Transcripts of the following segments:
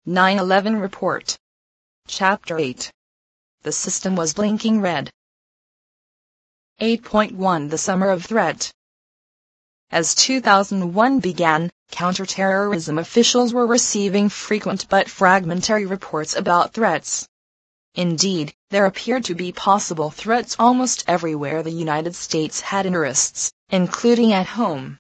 9/11 Report. Chapter 8. The system was blinking red. 8.1 The Summer of Threat. As 2001 began, counterterrorism officials were receiving frequent but fragmentary reports about threats. Indeed, there appeared to be possible threats almost everywhere the United States had interests, including at home.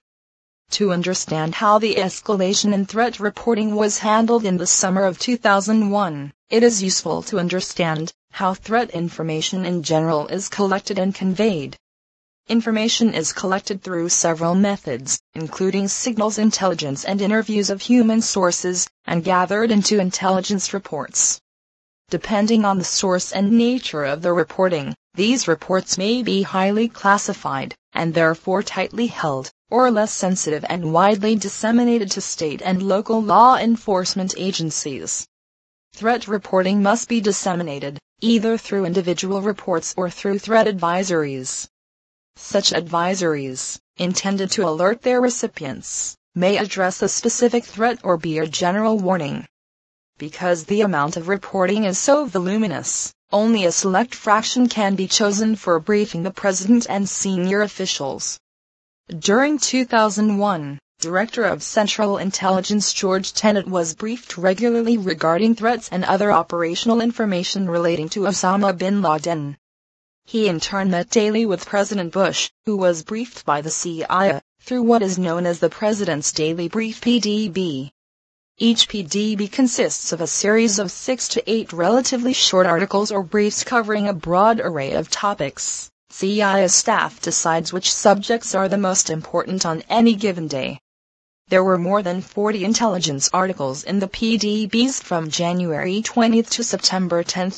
To understand how the escalation in threat reporting was handled in the summer of 2001, it is useful to understand how threat information in general is collected and conveyed. Information is collected through several methods, including signals intelligence and interviews of human sources, and gathered into intelligence reports. Depending on the source and nature of the reporting, these reports may be highly classified, and therefore tightly held, or less sensitive and widely disseminated to state and local law enforcement agencies. Threat reporting must be disseminated, either through individual reports or through threat advisories. Such advisories, intended to alert their recipients, may address a specific threat or be a general warning. Because the amount of reporting is so voluminous, only a select fraction can be chosen for briefing the President and senior officials. During 2001, Director of Central Intelligence George Tenet was briefed regularly regarding threats and other operational information relating to Osama bin Laden. He in turn met daily with President Bush, who was briefed by the CIA, through what is known as the President's Daily Brief (PDB). Each PDB consists of a series of 6 to 8 relatively short articles or briefs covering a broad array of topics. CIA staff decides which subjects are the most important on any given day. There were more than 40 intelligence articles in the PDBs from January 20 to September 10,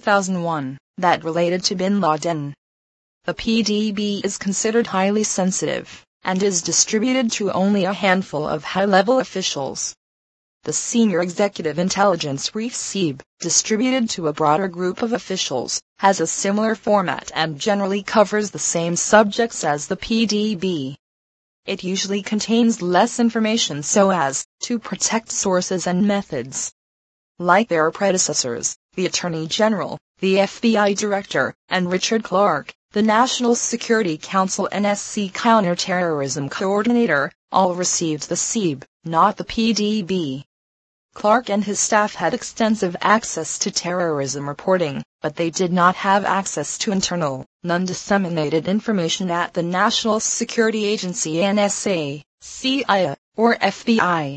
2001, that related to bin Laden. The PDB is considered highly sensitive, and is distributed to only a handful of high-level officials. The Senior Executive Intelligence Brief (SEB), distributed to a broader group of officials, has a similar format and generally covers the same subjects as the PDB. It usually contains less information so as to protect sources and methods. Like their predecessors, the Attorney General, the FBI Director, and Richard Clarke, the National Security Council (NSC) Counterterrorism Coordinator, all received the SEB, not the PDB. Clarke and his staff had extensive access to terrorism reporting, but they did not have access to internal, non-disseminated information at the National Security Agency (NSA), CIA, or FBI.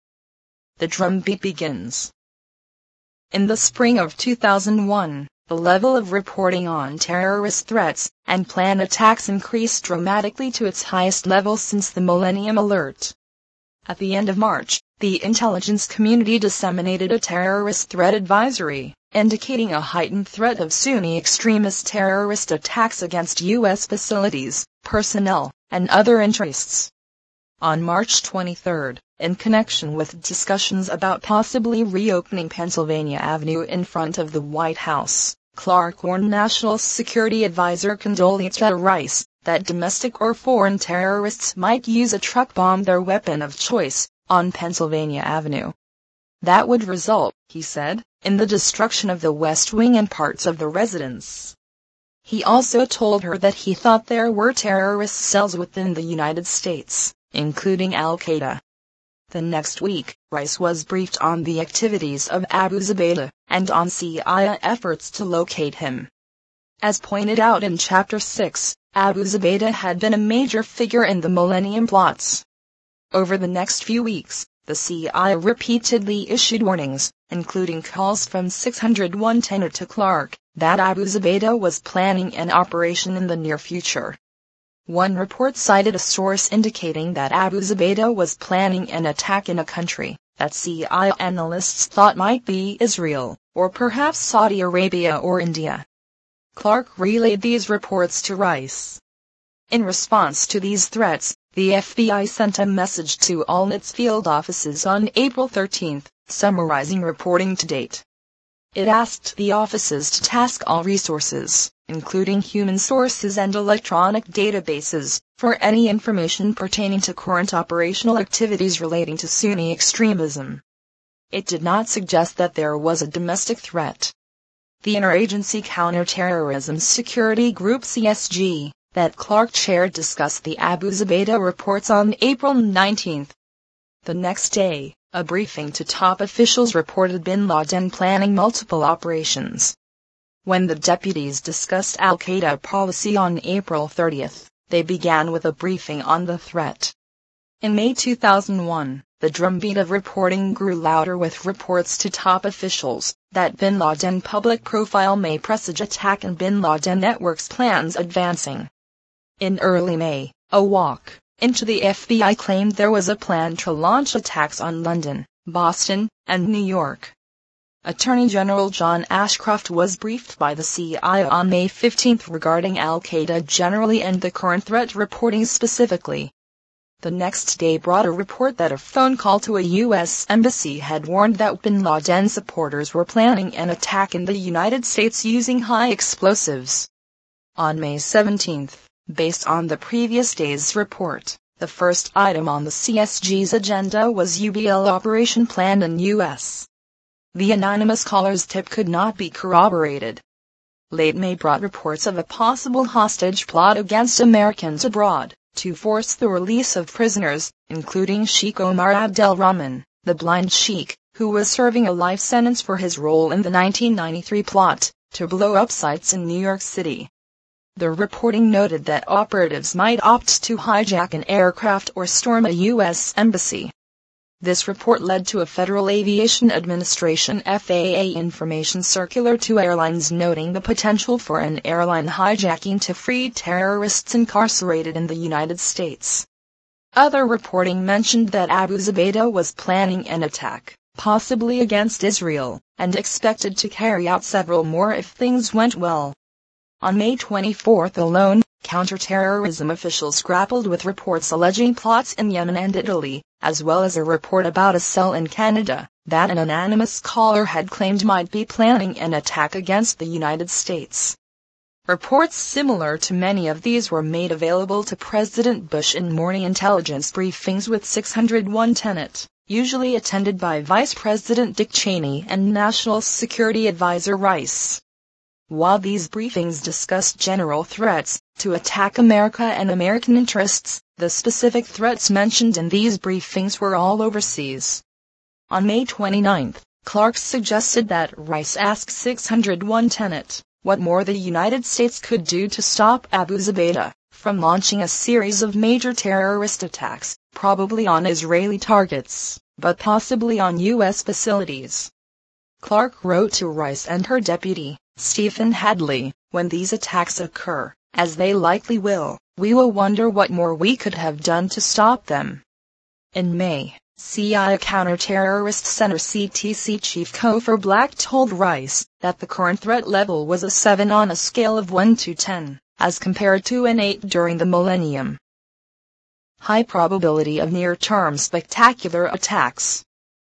The drumbeat begins. In the spring of 2001, the level of reporting on terrorist threats and planned attacks increased dramatically to its highest level since the Millennium Alert. At the end of March, the intelligence community disseminated a terrorist threat advisory, indicating a heightened threat of Sunni extremist terrorist attacks against U.S. facilities, personnel, and other interests. On March 23, in connection with discussions about possibly reopening Pennsylvania Avenue in front of the White House, Clarke warned National Security Advisor Condoleezza Rice that domestic or foreign terrorists might use a truck bomb, their weapon of choice, on Pennsylvania Avenue. That would result, he said, in the destruction of the West Wing and parts of the residence. He also told her that he thought there were terrorist cells within the United States, including Al-Qaeda. The next week, Rice was briefed on the activities of Abu Zubaydah, and on CIA efforts to locate him. As pointed out in Chapter 6, Abu Zubaydah had been a major figure in the Millennium plots. Over the next few weeks, the CIA repeatedly issued warnings, including calls from 601 Tenet to Clarke, that Abu Zubaydah was planning an operation in the near future. One report cited a source indicating that Abu Zubaydah was planning an attack in a country that CIA analysts thought might be Israel, or perhaps Saudi Arabia or India. Clarke relayed these reports to Rice. In response to these threats, the FBI sent a message to all its field offices on April 13, summarizing reporting to date. It asked the offices to task all resources, including human sources and electronic databases, for any information pertaining to current operational activities relating to Sunni extremism. it did not suggest that there was a domestic threat. The Interagency Counterterrorism Security Group (CSG) that Clark chaired discussed the Abu Zubaydah reports on April 19. The next day, a briefing to top officials reported bin Laden planning multiple operations. When the deputies discussed al-Qaeda policy on April 30, they began with a briefing on the threat. In May 2001, the drumbeat of reporting grew louder with reports to top officials that bin Laden public profile may presage attack and bin Laden network's plans advancing. In early May, a walk into the FBI claimed there was a plan to launch attacks on London, Boston, and New York. Attorney General John Ashcroft was briefed by the CIA on May 15 regarding al-Qaeda generally and the current threat reporting specifically. The next day brought a report that a phone call to a U.S. embassy had warned that bin Laden supporters were planning an attack in the United States using high explosives. On May 17, based on the previous day's report, the first item on the CSG's agenda was UBL operation planned in U.S. The anonymous caller's tip could not be corroborated. Late May brought reports of a possible hostage plot against Americans abroad to force the release of prisoners, including Sheikh Omar Abdelrahman, the blind sheikh, who was serving a life sentence for his role in the 1993 plot to blow up sites in New York City. The reporting noted that operatives might opt to hijack an aircraft or storm a U.S. embassy. This report led to a Federal Aviation Administration (FAA) information circular to airlines noting the potential for an airline hijacking to free terrorists incarcerated in the United States. Other reporting mentioned that Abu Zubaydah was planning an attack, possibly against Israel, and expected to carry out several more if things went well. On May 24 alone, counterterrorism officials grappled with reports alleging plots in Yemen and Italy, as well as a report about a cell in Canada that an anonymous caller had claimed might be planning an attack against the United States. Reports similar to many of these were made available to President Bush in morning intelligence briefings with 601 Tenet, usually attended by Vice President Dick Cheney and National Security Advisor Rice. While these briefings discussed general threats to attack America and American interests, the specific threats mentioned in these briefings were all overseas. On May 29, Clark suggested that Rice ask 601 Tenet what more the United States could do to stop Abu Zubaydah from launching a series of major terrorist attacks, probably on Israeli targets, but possibly on U.S. facilities. Clark wrote to Rice and her deputy, Stephen Hadley, when these attacks occur, as they likely will, we will wonder what more we could have done to stop them. In May, CIA Counterterrorist Center (CTC) Chief Cofer Black told Rice that the current threat level was a 7 on a scale of 1 to 10, as compared to an 8 during the millennium. High probability of near-term spectacular attacks.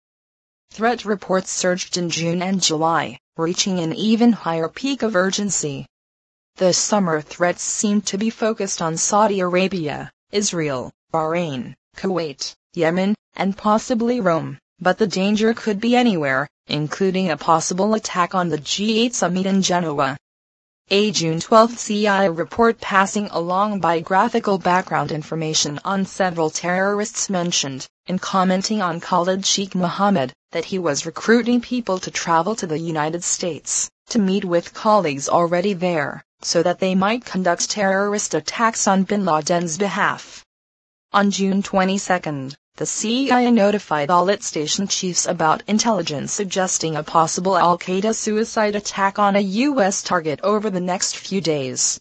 Threat reports surged in June and July, reaching an even higher peak of urgency. The summer threats seemed to be focused on Saudi Arabia, Israel, Bahrain, Kuwait, Yemen, and possibly Rome, but the danger could be anywhere, including a possible attack on the G8 summit in Genoa. A June 12 CIA report passing along biographical background information on several terrorists mentioned, in commenting on Khalid Sheikh Mohammed, that he was recruiting people to travel to the United States, to meet with colleagues already there, so that they might conduct terrorist attacks on bin Laden's behalf. On June 22, the CIA notified all its station chiefs about intelligence suggesting a possible al-Qaeda suicide attack on a U.S. target over the next few days.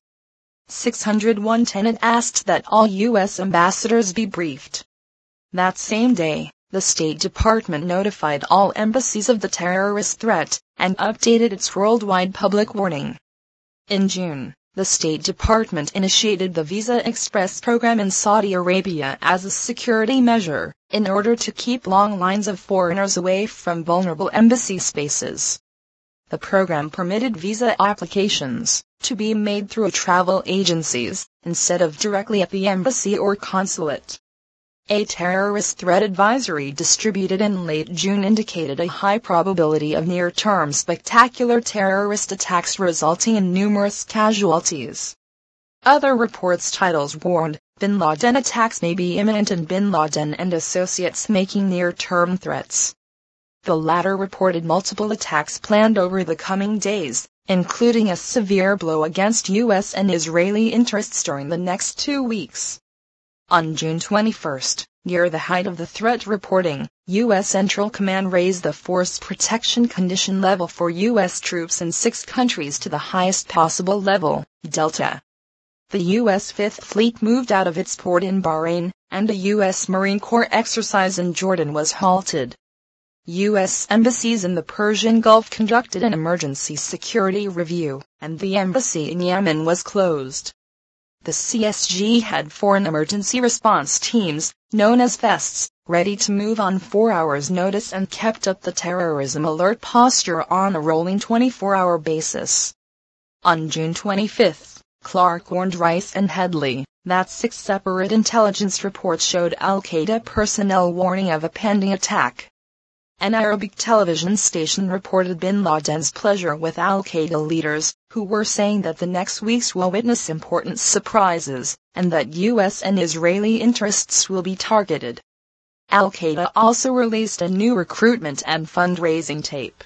601 Tenet asked that all U.S. ambassadors be briefed. That same day, the State Department notified all embassies of the terrorist threat, and updated its worldwide public warning. In June, the State Department initiated the Visa Express program in Saudi Arabia as a security measure, in order to keep long lines of foreigners away from vulnerable embassy spaces. The program permitted visa applications to be made through travel agencies, instead of directly at the embassy or consulate. A terrorist threat advisory distributed in late June indicated a high probability of near-term spectacular terrorist attacks resulting in numerous casualties. Other reports' titles warned, Bin Laden attacks may be imminent and Bin Laden and associates making near-term threats. The latter reported multiple attacks planned over the coming days, including a severe blow against U.S. and Israeli interests during the next 2 weeks. On June 21, near the height of the threat reporting, U.S. Central Command raised the force protection condition level for U.S. troops in 6 countries to the highest possible level, Delta. The U.S. Fifth Fleet moved out of its port in Bahrain, and a U.S. Marine Corps exercise in Jordan was halted. U.S. embassies in the Persian Gulf conducted an emergency security review, and the embassy in Yemen was closed. The CSG had foreign emergency response teams, known as FESTs, ready to move on 4 hours' notice and kept up the terrorism alert posture on a rolling 24-hour basis. On June 25, Clark warned Rice and Headley that 6 separate intelligence reports showed al-Qaeda personnel warning of a pending attack. An Arabic television station reported Bin Laden's pleasure with al-Qaeda leaders, who were saying that the next weeks will witness important surprises, and that U.S. and Israeli interests will be targeted. Al-Qaeda also released a new recruitment and fundraising tape.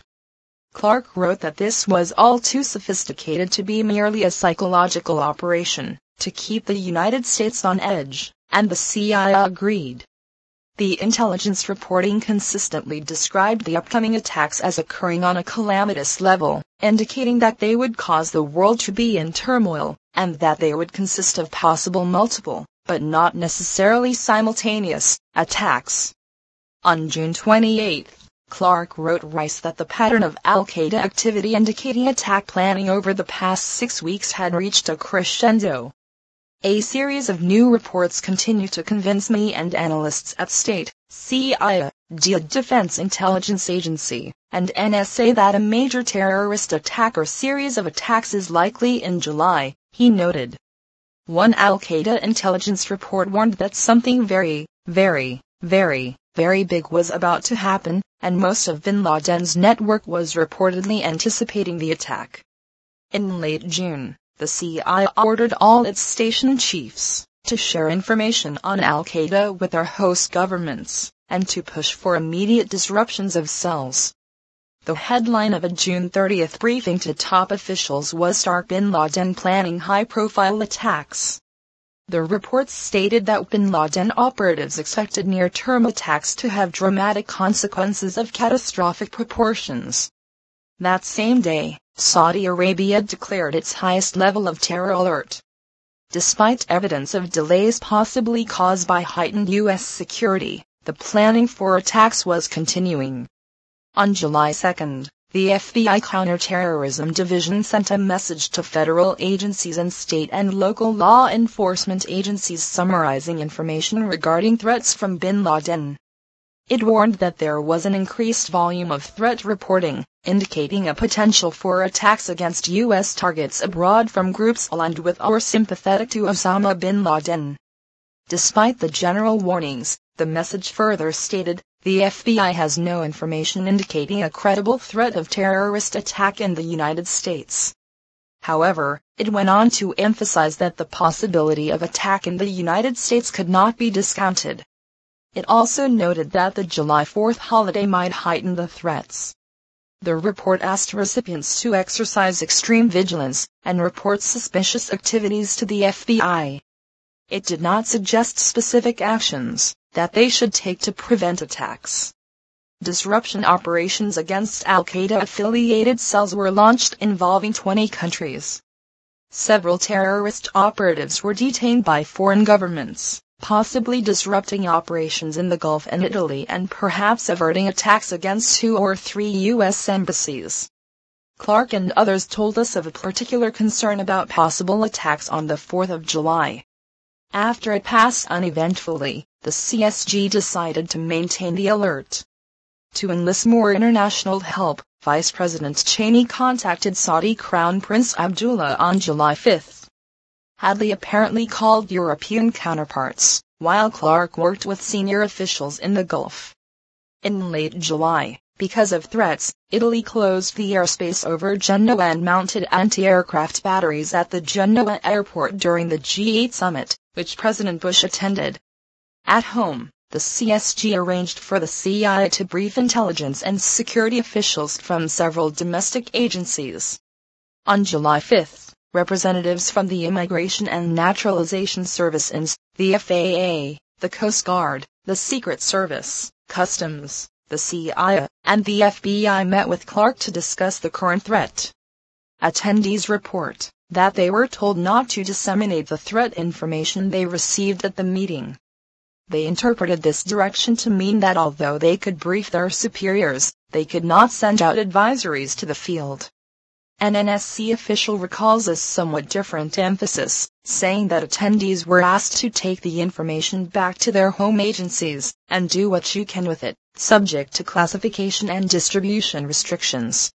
Clark wrote that this was all too sophisticated to be merely a psychological operation, to keep the United States on edge, and the CIA agreed. The intelligence reporting consistently described the upcoming attacks as occurring on a calamitous level, indicating that they would cause the world to be in turmoil, and that they would consist of possible multiple, but not necessarily simultaneous, attacks. On June 28, Clark wrote Rice that the pattern of al-Qaeda activity indicating attack planning over the past 6 weeks had reached a crescendo. A series of new reports continue to convince me and analysts at State, CIA, Defense Intelligence Agency, and NSA that a major terrorist attack or series of attacks is likely in July, he noted. One al-Qaeda intelligence report warned that something very, very, very, very big was about to happen, and most of Bin Laden's network was reportedly anticipating the attack. In late June, the CIA ordered all its station chiefs to share information on al-Qaeda with their host governments, and to push for immediate disruptions of cells. The headline of a June 30 briefing to top officials was Stark Bin Laden planning high-profile attacks. The reports stated that Bin Laden operatives expected near-term attacks to have dramatic consequences of catastrophic proportions. That same day, Saudi Arabia declared its highest level of terror alert. Despite evidence of delays possibly caused by heightened U.S. security, the planning for attacks was continuing. On July 2, the FBI Counterterrorism Division sent a message to federal agencies and state and local law enforcement agencies summarizing information regarding threats from Bin Laden. It warned that there was an increased volume of threat reporting, indicating a potential for attacks against U.S. targets abroad from groups aligned with or sympathetic to Osama bin Laden. Despite the general warnings, the message further stated, the FBI has no information indicating a credible threat of terrorist attack in the United States. However, it went on to emphasize that the possibility of attack in the United States could not be discounted. It also noted that the July 4th holiday might heighten the threats. The report asked recipients to exercise extreme vigilance and report suspicious activities to the FBI. It did not suggest specific actions that they should take to prevent attacks. Disruption operations against al-Qaeda-affiliated cells were launched involving 20 countries. Several terrorist operatives were detained by foreign governments, possibly disrupting operations in the Gulf and Italy and perhaps averting attacks against 2 or 3 U.S. embassies. Clark and others told us of a particular concern about possible attacks on the 4th of July. After it passed uneventfully, the CSG decided to maintain the alert. To enlist more international help, Vice President Cheney contacted Saudi Crown Prince Abdullah on July 5. Hadley apparently called European counterparts, while Clark worked with senior officials in the Gulf. In late July, because of threats, Italy closed the airspace over Genoa and mounted anti-aircraft batteries at the Genoa airport during the G8 summit, which President Bush attended. At home, the CSG arranged for the CIA to brief intelligence and security officials from several domestic agencies. On July 5, representatives from the Immigration and Naturalization Services, the FAA, the Coast Guard, the Secret Service, Customs, the CIA, and the FBI met with Clark to discuss the current threat. Attendees report that they were told not to disseminate the threat information they received at the meeting. They interpreted this direction to mean that although they could brief their superiors, they could not send out advisories to the field. An NSC official recalls a somewhat different emphasis, saying that attendees were asked to take the information back to their home agencies, and do what you can with it, subject to classification and distribution restrictions.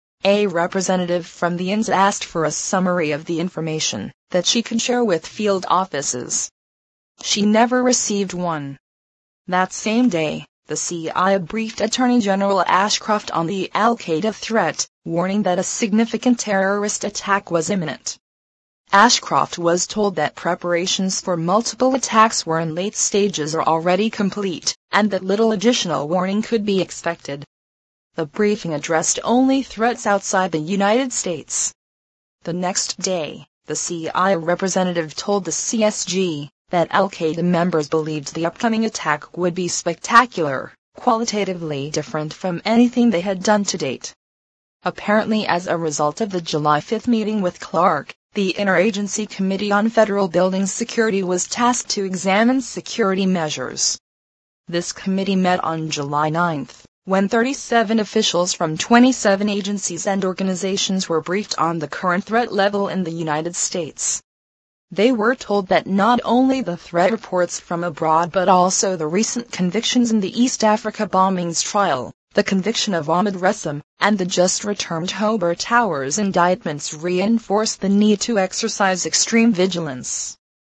A representative from the INS asked for a summary of the information that she could share with field offices. She never received one. That same day, the CIA briefed Attorney General Ashcroft on the Al-Qaeda threat, warning that a significant terrorist attack was imminent. Ashcroft was told that preparations for multiple attacks were in late stages or already complete, and that little additional warning could be expected. The briefing addressed only threats outside the United States. The next day, the CIA representative told the CSG that Al-Qaeda members believed the upcoming attack would be spectacular, qualitatively different from anything they had done to date. Apparently, as a result of the July 5 meeting with Clark, the Interagency Committee on Federal Building Security was tasked to examine security measures. This committee met on July 9, when 37 officials from 27 agencies and organizations were briefed on the current threat level in the United States. They were told that not only the threat reports from abroad but also the recent convictions in the East Africa bombings trial, the conviction of Ahmed Resam, and the just-returned Hobart Towers indictments reinforced the need to exercise extreme vigilance.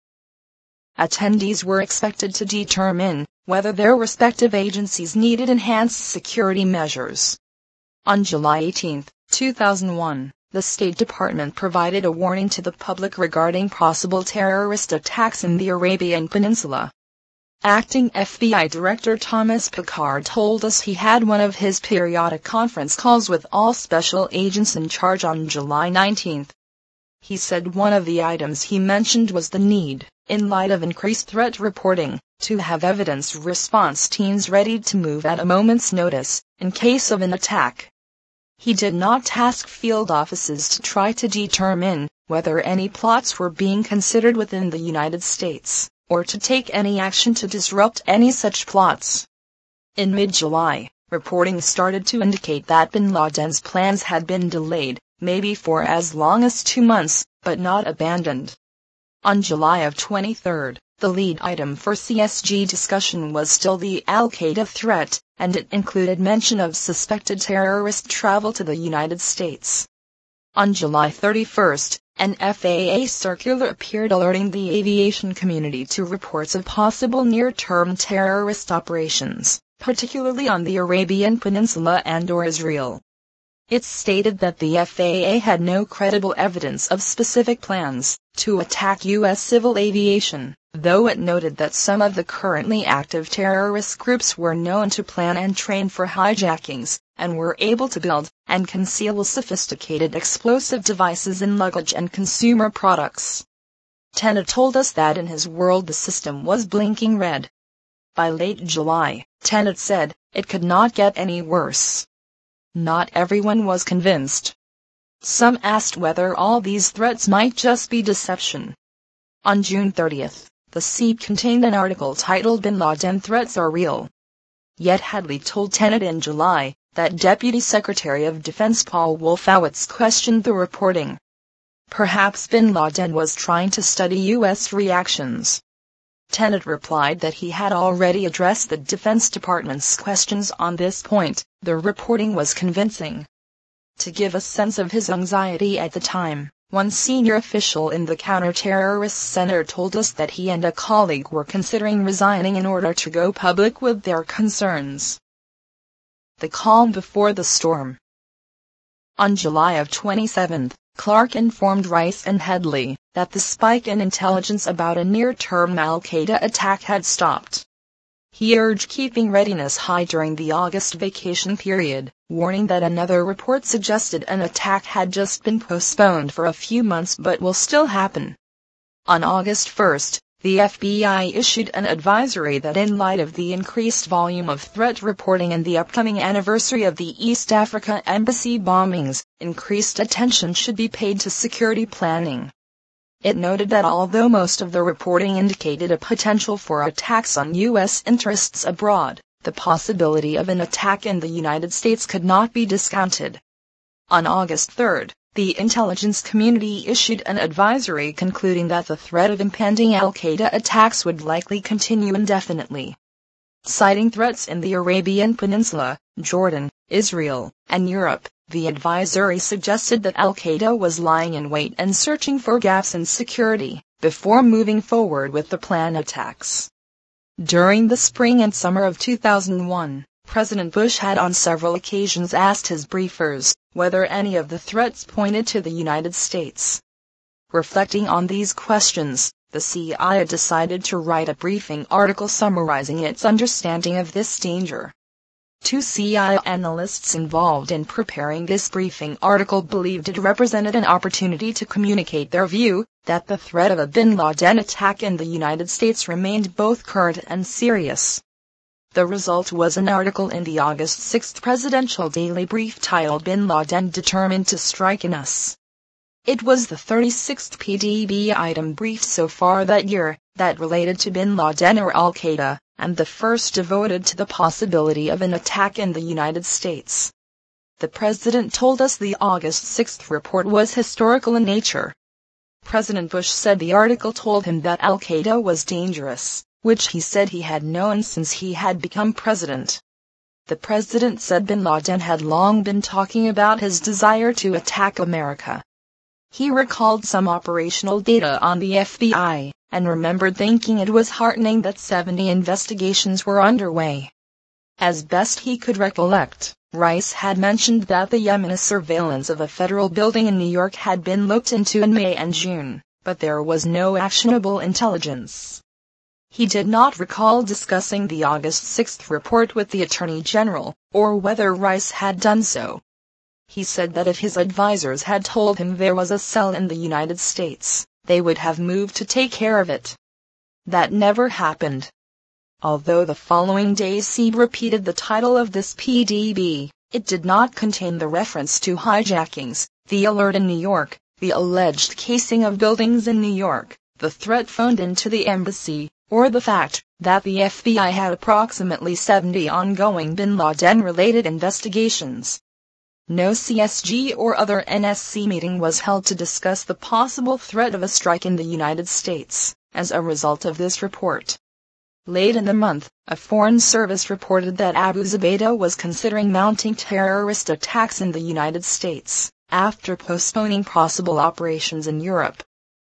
Attendees were expected to determine whether their respective agencies needed enhanced security measures. On July 18, 2001, the State Department provided a warning to the public regarding possible terrorist attacks in the Arabian Peninsula. Acting FBI Director Thomas Picard told us he had one of his periodic conference calls with all special agents in charge on July 19. He said one of the items he mentioned was the need, in light of increased threat reporting, to have evidence response teams ready to move at a moment's notice, in case of an attack. He did not task field offices to try to determine whether any plots were being considered within the United States, or to take any action to disrupt any such plots. In mid-July, reporting started to indicate that bin Laden's plans had been delayed, maybe for as long as 2 months, but not abandoned. On July 23, the lead item for CSG discussion was still the Al-Qaeda threat, and it included mention of suspected terrorist travel to the United States. On July 31, an FAA circular appeared alerting the aviation community to reports of possible near-term terrorist operations, particularly on the Arabian Peninsula and/or Israel. It stated that the FAA had no credible evidence of specific plans to attack U.S. civil aviation, though it noted that some of the currently active terrorist groups were known to plan and train for hijackings, and were able to build and conceal sophisticated explosive devices in luggage and consumer products. Tenet told us that in his world the system was blinking red. By late July, Tenet said, it could not get any worse. Not everyone was convinced. Some asked whether all these threats might just be deception. On June 30, the CEP contained an article titled Bin Laden Threats Are Real. Yet Hadley told Tenet in July that Deputy Secretary of Defense Paul Wolfowitz questioned the reporting. Perhaps bin Laden was trying to study U.S. reactions. Tenet replied that he had already addressed the Defense Department's questions on this point. The reporting was convincing. To give a sense of his anxiety at the time, One senior official in the Counterterrorist Center told us that he and a colleague were considering resigning in order to go public with their concerns. The calm before the storm. On July 27, Clark informed Rice and Headley that the spike in intelligence about a near-term al-Qaeda attack had stopped. He urged keeping readiness high during the August vacation period, warning that another report suggested an attack had just been postponed for a few months but will still happen. On August 1, the FBI issued an advisory that in light of the increased volume of threat reporting and the upcoming anniversary of the East Africa embassy bombings, increased attention should be paid to security planning. It noted that although most of the reporting indicated a potential for attacks on U.S. interests abroad, the possibility of an attack in the United States could not be discounted. On August 3, the intelligence community issued an advisory concluding that the threat of impending al-Qaeda attacks would likely continue indefinitely. Citing threats in the Arabian Peninsula, Jordan, Israel, and Europe, the advisory suggested that al-Qaeda was lying in wait and searching for gaps in security, before moving forward with the planned attacks. During the spring and summer of 2001, President Bush had on several occasions asked his briefers whether any of the threats pointed to the United States. Reflecting on these questions, the CIA decided to write a briefing article summarizing its understanding of this danger. Two CIA analysts involved in preparing this briefing article believed it represented an opportunity to communicate their view that the threat of a bin Laden attack in the United States remained both current and serious. The result was an article in the August 6 Presidential Daily Brief titled "Bin Laden Determined to Strike in Us." It was the 36th PDB item brief so far that year that related to bin Laden or al-Qaeda, and the first devoted to the possibility of an attack in the United States. The president told us the August 6 report was historical in nature. President Bush said the article told him that al-Qaeda was dangerous, which he said he had known since he had become president. The president said bin Laden had long been talking about his desire to attack America. He recalled some operational data on the FBI, and remembered thinking it was heartening that 70 investigations were underway. As best he could recollect, Rice had mentioned that the Yemeni surveillance of a federal building in New York had been looked into in May and June, but there was no actionable intelligence. He did not recall discussing the August 6 report with the Attorney General, or whether Rice had done so. He said that if his advisors had told him there was a cell in the United States, they would have moved to take care of it. That never happened. Although the following day SEAD repeated the title of this PDB, it did not contain the reference to hijackings, the alert in New York, the alleged casing of buildings in New York, the threat phoned into the embassy, or the fact that the FBI had approximately 70 ongoing bin Laden-related investigations. No CSG or other NSC meeting was held to discuss the possible threat of a strike in the United States, as a result of this report. Late in the month, a foreign service reported that Abu Zubaydah was considering mounting terrorist attacks in the United States, after postponing possible operations in Europe.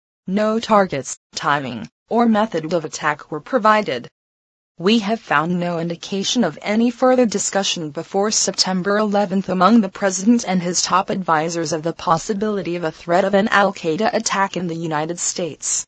No targets, timing, or method of attack were provided. We have found no indication of any further discussion before September 11 among the president and his top advisors of the possibility of a threat of an al-Qaeda attack in the United States.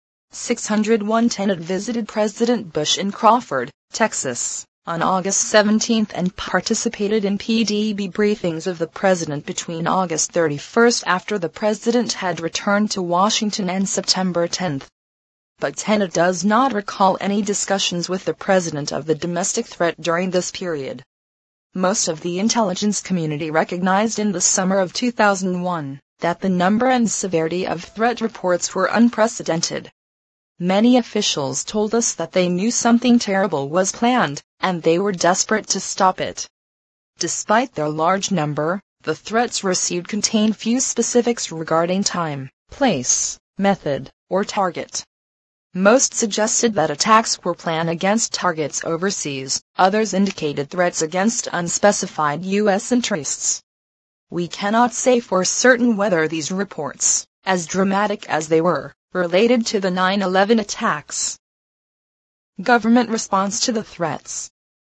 601 Tenet visited President Bush in Crawford, Texas, on August 17 and participated in PDB briefings of the president between August 31 after the president had returned to Washington and September 10. But Tenet does not recall any discussions with the president of the domestic threat during this period. Most of the intelligence community recognized in the summer of 2001 that the number and severity of threat reports were unprecedented. Many officials told us that they knew something terrible was planned, and they were desperate to stop it. Despite their large number, the threats received contained few specifics regarding time, place, method, or target. Most suggested that attacks were planned against targets overseas, others indicated threats against unspecified U.S. interests. We cannot say for certain whether these reports, as dramatic as they were, related to the 9/11 attacks. Government response to the threats.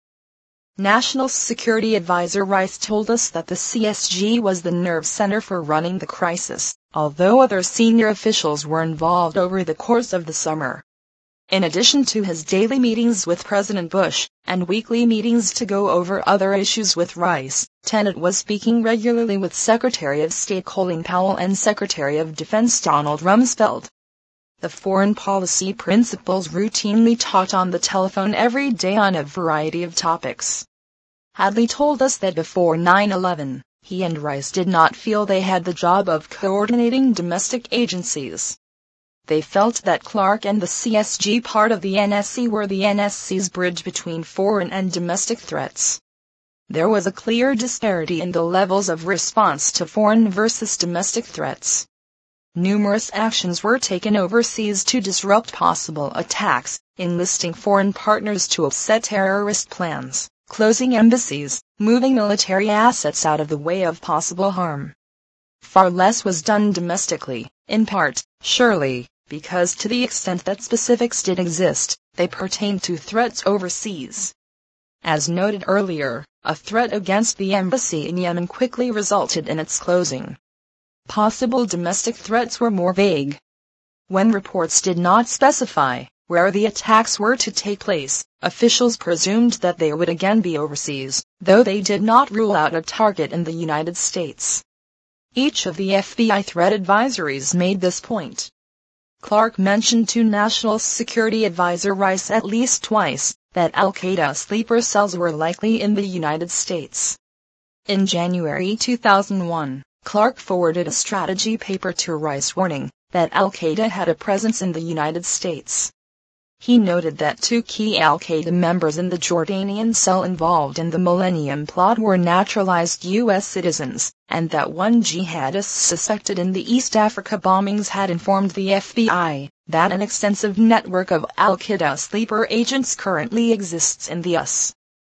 National Security Advisor Rice told us that the CSG was the nerve center for running the crisis, although other senior officials were involved over the course of the summer. In addition to his daily meetings with President Bush, and weekly meetings to go over other issues with Rice, Tenet was speaking regularly with Secretary of State Colin Powell and Secretary of Defense Donald Rumsfeld. The foreign policy principals routinely talked on the telephone every day on a variety of topics. Hadley told us that before 9/11, he and Rice did not feel they had the job of coordinating domestic agencies. They felt that Clark and the CSG part of the NSC were the NSC's bridge between foreign and domestic threats. There was a clear disparity in the levels of response to foreign versus domestic threats. Numerous actions were taken overseas to disrupt possible attacks, enlisting foreign partners to upset terrorist plans, closing embassies, moving military assets out of the way of possible harm. Far less was done domestically, in part, surely, because to the extent that specifics did exist, they pertained to threats overseas. As noted earlier, a threat against the embassy in Yemen quickly resulted in its closing. Possible domestic threats were more vague. When reports did not specify where the attacks were to take place, officials presumed that they would again be overseas, though they did not rule out a target in the United States. Each of the FBI threat advisories made this point. Clark mentioned to National Security Advisor Rice at least twice that al-Qaeda sleeper cells were likely in the United States. In January 2001, Clark forwarded a strategy paper to Rice warning that al-Qaeda had a presence in the United States. He noted that 2 key al-Qaeda members in the Jordanian cell involved in the Millennium Plot were naturalized U.S. citizens, and that 1 jihadist suspected in the East Africa bombings had informed the FBI that an extensive network of al-Qaeda sleeper agents currently exists in the U.S.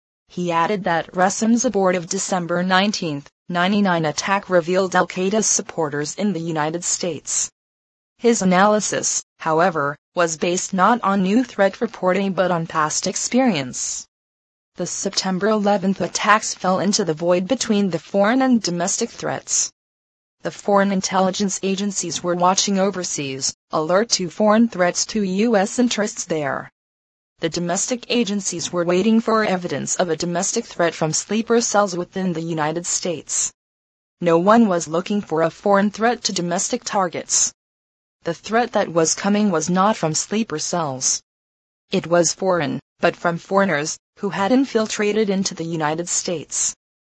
He added that Ressam's abortive December 19, 1999 attack revealed al-Qaeda supporters in the United States. His analysis, however, was based not on new threat reporting but on past experience. The September 11 attacks fell into the void between the foreign and domestic threats. The foreign intelligence agencies were watching overseas, alert to foreign threats to U.S. interests there. The domestic agencies were waiting for evidence of a domestic threat from sleeper cells within the United States. No one was looking for a foreign threat to domestic targets. The threat that was coming was not from sleeper cells. It was foreign, but from foreigners who had infiltrated into the United States.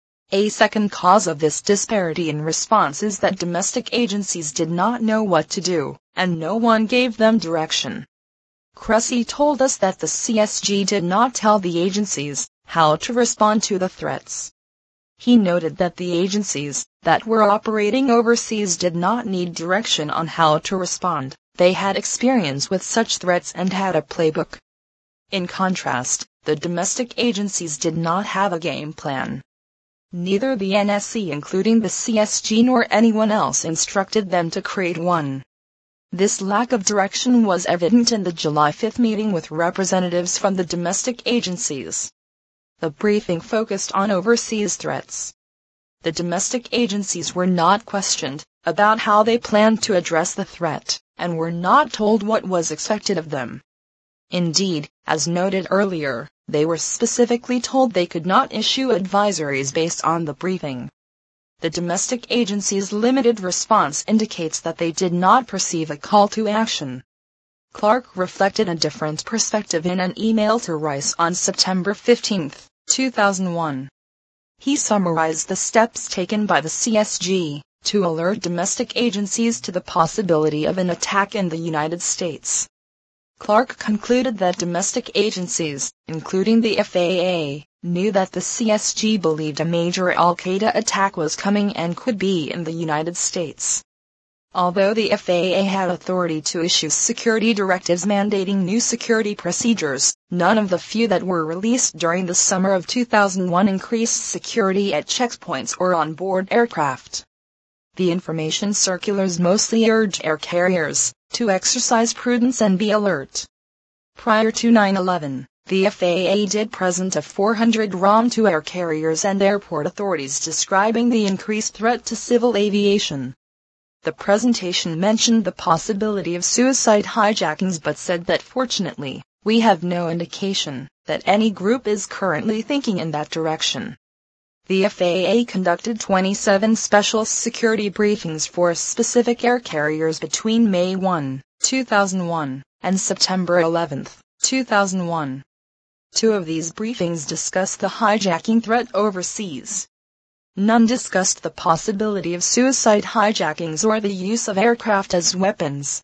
A second cause of this disparity in response is that domestic agencies did not know what to do, and no one gave them direction. Cressy told us that the CSG did not tell the agencies how to respond to the threats. He noted that the agencies that were operating overseas did not need direction on how to respond. They had experience with such threats and had a playbook. In contrast, the domestic agencies did not have a game plan. Neither the NSC, including the CSG, nor anyone else instructed them to create one. This lack of direction was evident in the July 5 meeting with representatives from the domestic agencies. The briefing focused on overseas threats. The domestic agencies were not questioned about how they planned to address the threat, and were not told what was expected of them. Indeed, as noted earlier, they were specifically told they could not issue advisories based on the briefing. The domestic agencies' limited response indicates that they did not perceive a call to action. Clark reflected a different perspective in an email to Rice on September 15, 2001. He summarized the steps taken by the CSG to alert domestic agencies to the possibility of an attack in the United States. Clark concluded that domestic agencies, including the FAA, knew that the CSG believed a major al-Qaeda attack was coming and could be in the United States. Although the FAA had authority to issue security directives mandating new security procedures, none of the few that were released during the summer of 2001 increased security at checkpoints or on board aircraft. The information circulars mostly urge air carriers to exercise prudence and be alert. Prior to 9/11, the FAA did present a 400 ROM to air carriers and airport authorities describing the increased threat to civil aviation. The presentation mentioned the possibility of suicide hijackings but said that fortunately, we have no indication that any group is currently thinking in that direction. The FAA conducted 27 special security briefings for specific air carriers between May 1, 2001, and September 11, 2001. Two of these briefings discussed the hijacking threat overseas. None discussed the possibility of suicide hijackings or the use of aircraft as weapons.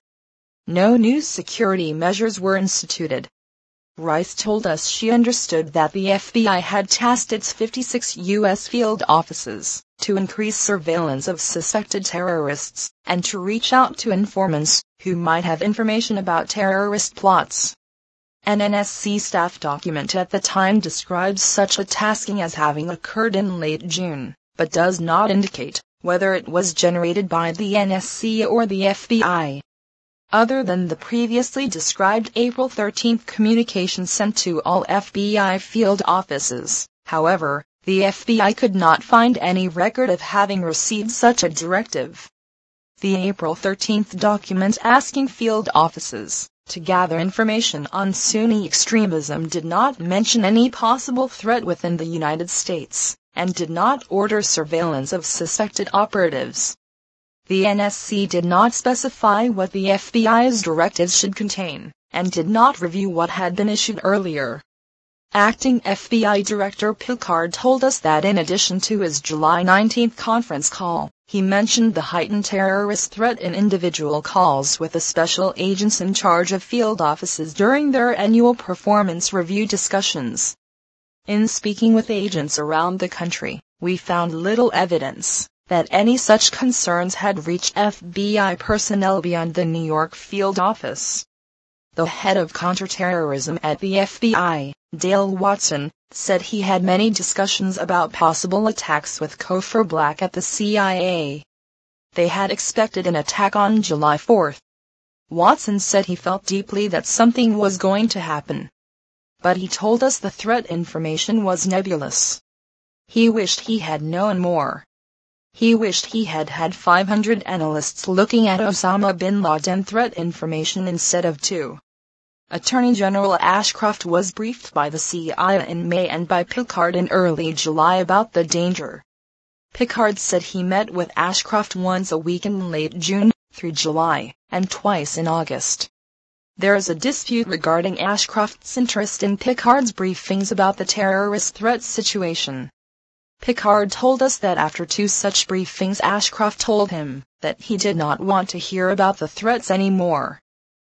No new security measures were instituted. Rice told us she understood that the FBI had tasked its 56 U.S. field offices to increase surveillance of suspected terrorists and to reach out to informants who might have information about terrorist plots. An NSC staff document at the time describes such a tasking as having occurred in late June, but does not indicate whether it was generated by the NSC or the FBI. Other than the previously described April 13 communication sent to all FBI field offices, however, the FBI could not find any record of having received such a directive. The April 13 document asking field offices to gather information on Sunni extremism did not mention any possible threat within the United States, and did not order surveillance of suspected operatives. The NSC did not specify what the FBI's directives should contain, and did not review what had been issued earlier. Acting FBI Director Picard told us that in addition to his July 19 conference call, he mentioned the heightened terrorist threat in individual calls with the special agents in charge of field offices during their annual performance review discussions. In speaking with agents around the country, we found little evidence that any such concerns had reached FBI personnel beyond the New York field office. The head of counterterrorism at the FBI, Dale Watson, said he had many discussions about possible attacks with Cofer Black at the CIA. They had expected an attack on July 4. Watson said he felt deeply that something was going to happen. But he told us the threat information was nebulous. He wished he had known more. He wished he had had 500 analysts looking at Osama bin Laden threat information instead of 2. Attorney General Ashcroft was briefed by the CIA in May and by Picard in early July about the danger. Picard said he met with Ashcroft once a week in late June through July, and twice in August. There is a dispute regarding Ashcroft's interest in Picard's briefings about the terrorist threat situation. Picard told us that after 2 such briefings Ashcroft told him that he did not want to hear about the threats anymore.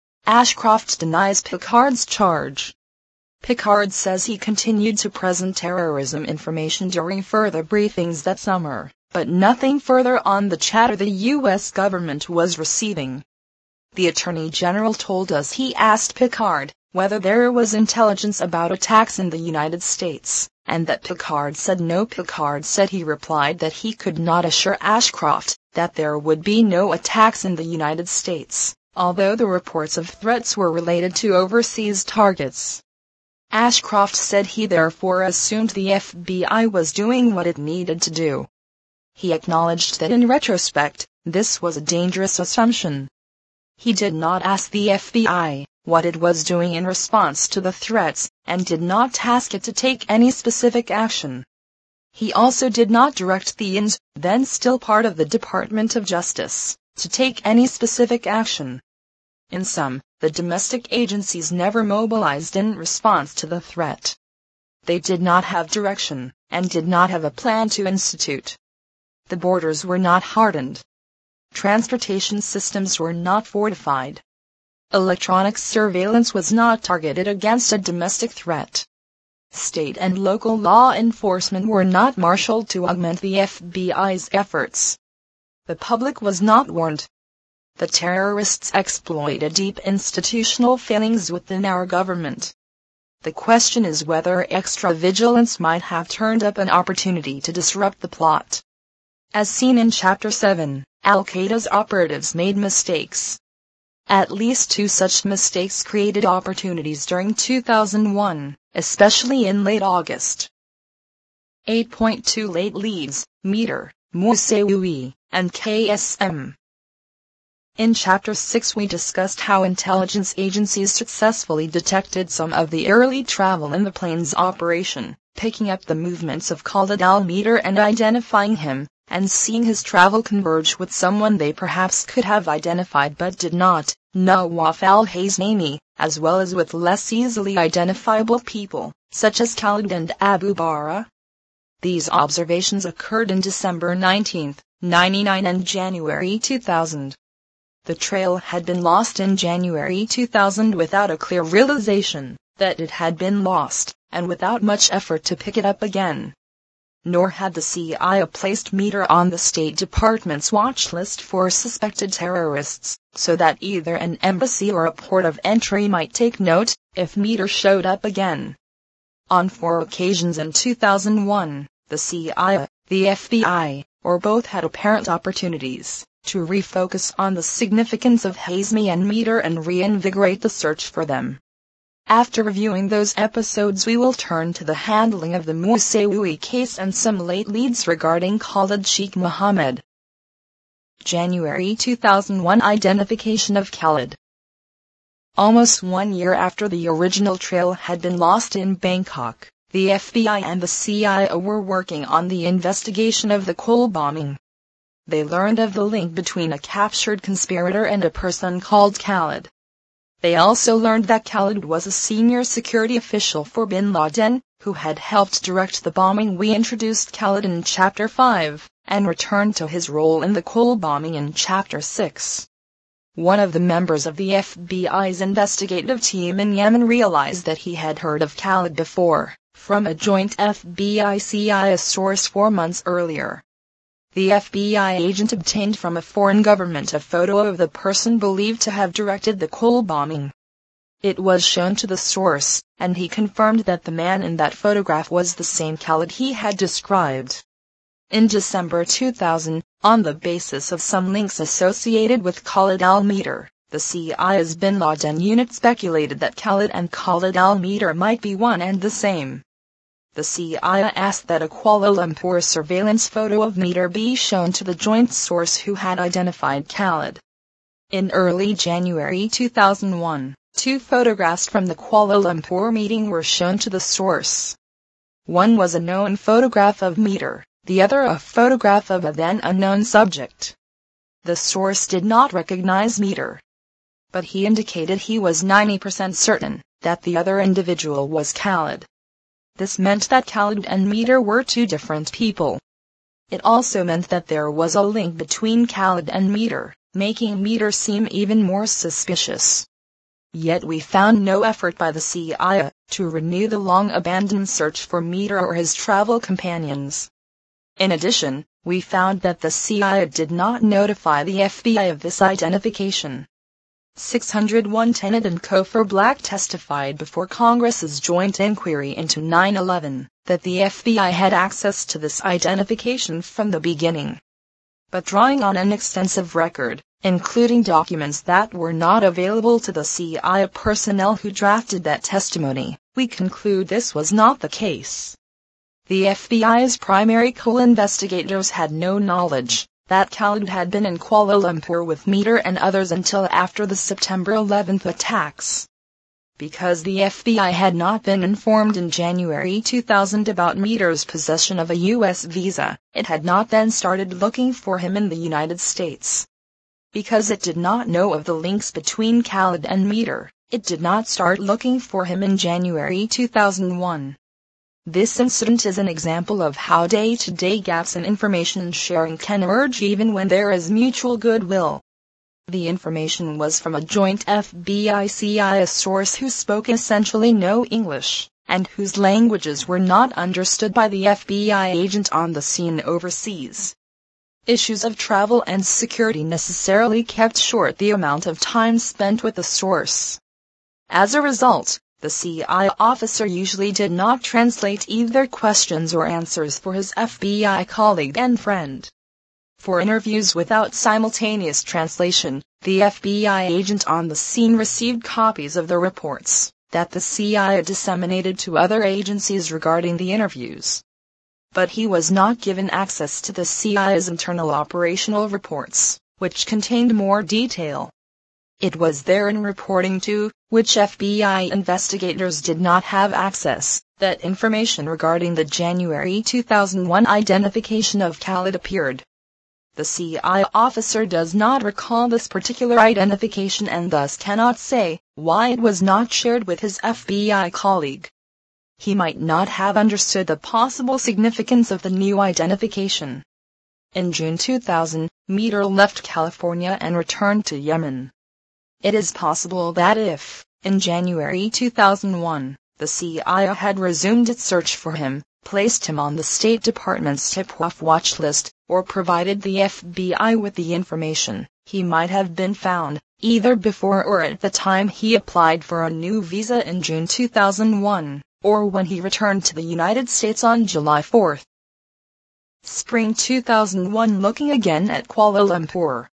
Ashcroft denies Picard's charge. Picard says he continued to present terrorism information during further briefings that summer, but nothing further on the chatter the U.S. government was receiving. The Attorney General told us he asked Picard whether there was intelligence about attacks in the United States, and that Picard said no. Picard said he replied that he could not assure Ashcroft that there would be no attacks in the United States, although the reports of threats were related to overseas targets. Ashcroft said he therefore assumed the FBI was doing what it needed to do. He acknowledged that in retrospect, this was a dangerous assumption. He did not ask the FBI what it was doing in response to the threats, and did not task it to take any specific action. He also did not direct the INS, then still part of the Department of Justice, to take any specific action. In sum, the domestic agencies never mobilized in response to the threat. They did not have direction, and did not have a plan to institute. The borders were not hardened. Transportation systems were not fortified. Electronic surveillance was not targeted against a domestic threat. State and local law enforcement were not marshaled to augment the FBI's efforts. The public was not warned. The terrorists exploited deep institutional failings within our government. The question is whether extra vigilance might have turned up an opportunity to disrupt the plot. As seen in Chapter 7. Al-Qaeda's operatives made mistakes. At least 2 such mistakes created opportunities during 2001, especially in late August. 8.2 Late leads, Meter, Moussaoui, and KSM. In Chapter 6 we discussed how intelligence agencies successfully detected some of the early travel in the plane's operation, picking up the movements of Khalid al-Meter and identifying him, and seeing his travel converge with someone they perhaps could have identified but did not, Nawaf al-Hazmi, as well as with less easily identifiable people, such as Khalid and Abu Bara. These observations occurred in December 1999 and January 2000. The trail had been lost in January 2000 without a clear realization that it had been lost, and without much effort to pick it up again. Nor had the CIA placed Meter on the State Department's watch list for suspected terrorists, so that either an embassy or a port of entry might take note if Meter showed up again. On 4 occasions in 2001, the CIA, the FBI, or both had apparent opportunities to refocus on the significance of Hazmi and Meter and reinvigorate the search for them. After reviewing those episodes we will turn to the handling of the Moussaoui case and some late leads regarding Khalid Sheikh Mohammed. January 2001 Identification of Khalid. Almost 1 year after the original trail had been lost in Bangkok, the FBI and the CIA were working on the investigation of the Cole bombing. They learned of the link between a captured conspirator and a person called Khalid. They also learned that Khalid was a senior security official for bin Laden, who had helped direct the bombing. We introduced Khalid in Chapter 5, and returned to his role in the Cole bombing in Chapter 6. One of the members of the FBI's investigative team in Yemen realized that he had heard of Khalid before, from a joint FBI-CIA source 4 months earlier. The FBI agent obtained from a foreign government a photo of the person believed to have directed the Cole bombing. It was shown to the source, and he confirmed that the man in that photograph was the same Khalid he had described. In December 2000, on the basis of some links associated with Khalid al-Meter, the CIA's bin Laden unit speculated that Khalid and Khalid al-Meter might be one and the same. The CIA asked that a Kuala Lumpur surveillance photo of Meter be shown to the joint source who had identified Khalid. In early January 2001, 2 photographs from the Kuala Lumpur meeting were shown to the source. One was a known photograph of Meter, the other a photograph of a then unknown subject. The source did not recognize Meter, but he indicated he was 90% certain that the other individual was Khalid. This meant that Khalid and Meter were 2 different people. It also meant that there was a link between Khalid and Meter, making Meter seem even more suspicious. Yet we found no effort by the CIA to renew the long-abandoned search for Meter or his travel companions. In addition, we found that the CIA did not notify the FBI of this identification. 601 Tennant and Cofer Black testified before Congress's joint inquiry into 9/11 that the FBI had access to this identification from the beginning. But drawing on an extensive record, including documents that were not available to the CIA personnel who drafted that testimony, we conclude this was not the case. The FBI's primary co-investigators had no knowledge that Khalid had been in Kuala Lumpur with Meter and others until after the September 11 attacks. Because the FBI had not been informed in January 2000 about Meter's possession of a U.S. visa, it had not then started looking for him in the United States. Because it did not know of the links between Khalid and Meter, it did not start looking for him in January 2001. This incident is an example of how day-to-day gaps in information sharing can emerge even when there is mutual goodwill. The information was from a joint FBI-CIA source who spoke essentially no English, and whose languages were not understood by the FBI agent on the scene overseas. Issues of travel and security necessarily kept short the amount of time spent with the source. As a result, the CIA officer usually did not translate either questions or answers for his FBI colleague and friend. For interviews without simultaneous translation, the FBI agent on the scene received copies of the reports that the CIA disseminated to other agencies regarding the interviews. But he was not given access to the CIA's internal operational reports, which contained more detail. It was therein reporting to which FBI investigators did not have access that information regarding the January 2001 identification of Khalid appeared. The CIA officer does not recall this particular identification and thus cannot say why it was not shared with his FBI colleague. He might not have understood the possible significance of the new identification. In June 2000, Meter left California and returned to Yemen. It is possible that if, in January 2001, the CIA had resumed its search for him, placed him on the State Department's tip-off watch list, or provided the FBI with the information, he might have been found, either before or at the time he applied for a new visa in June 2001, or when he returned to the United States on July 4. Spring 2001. Looking again at Kuala Lumpur.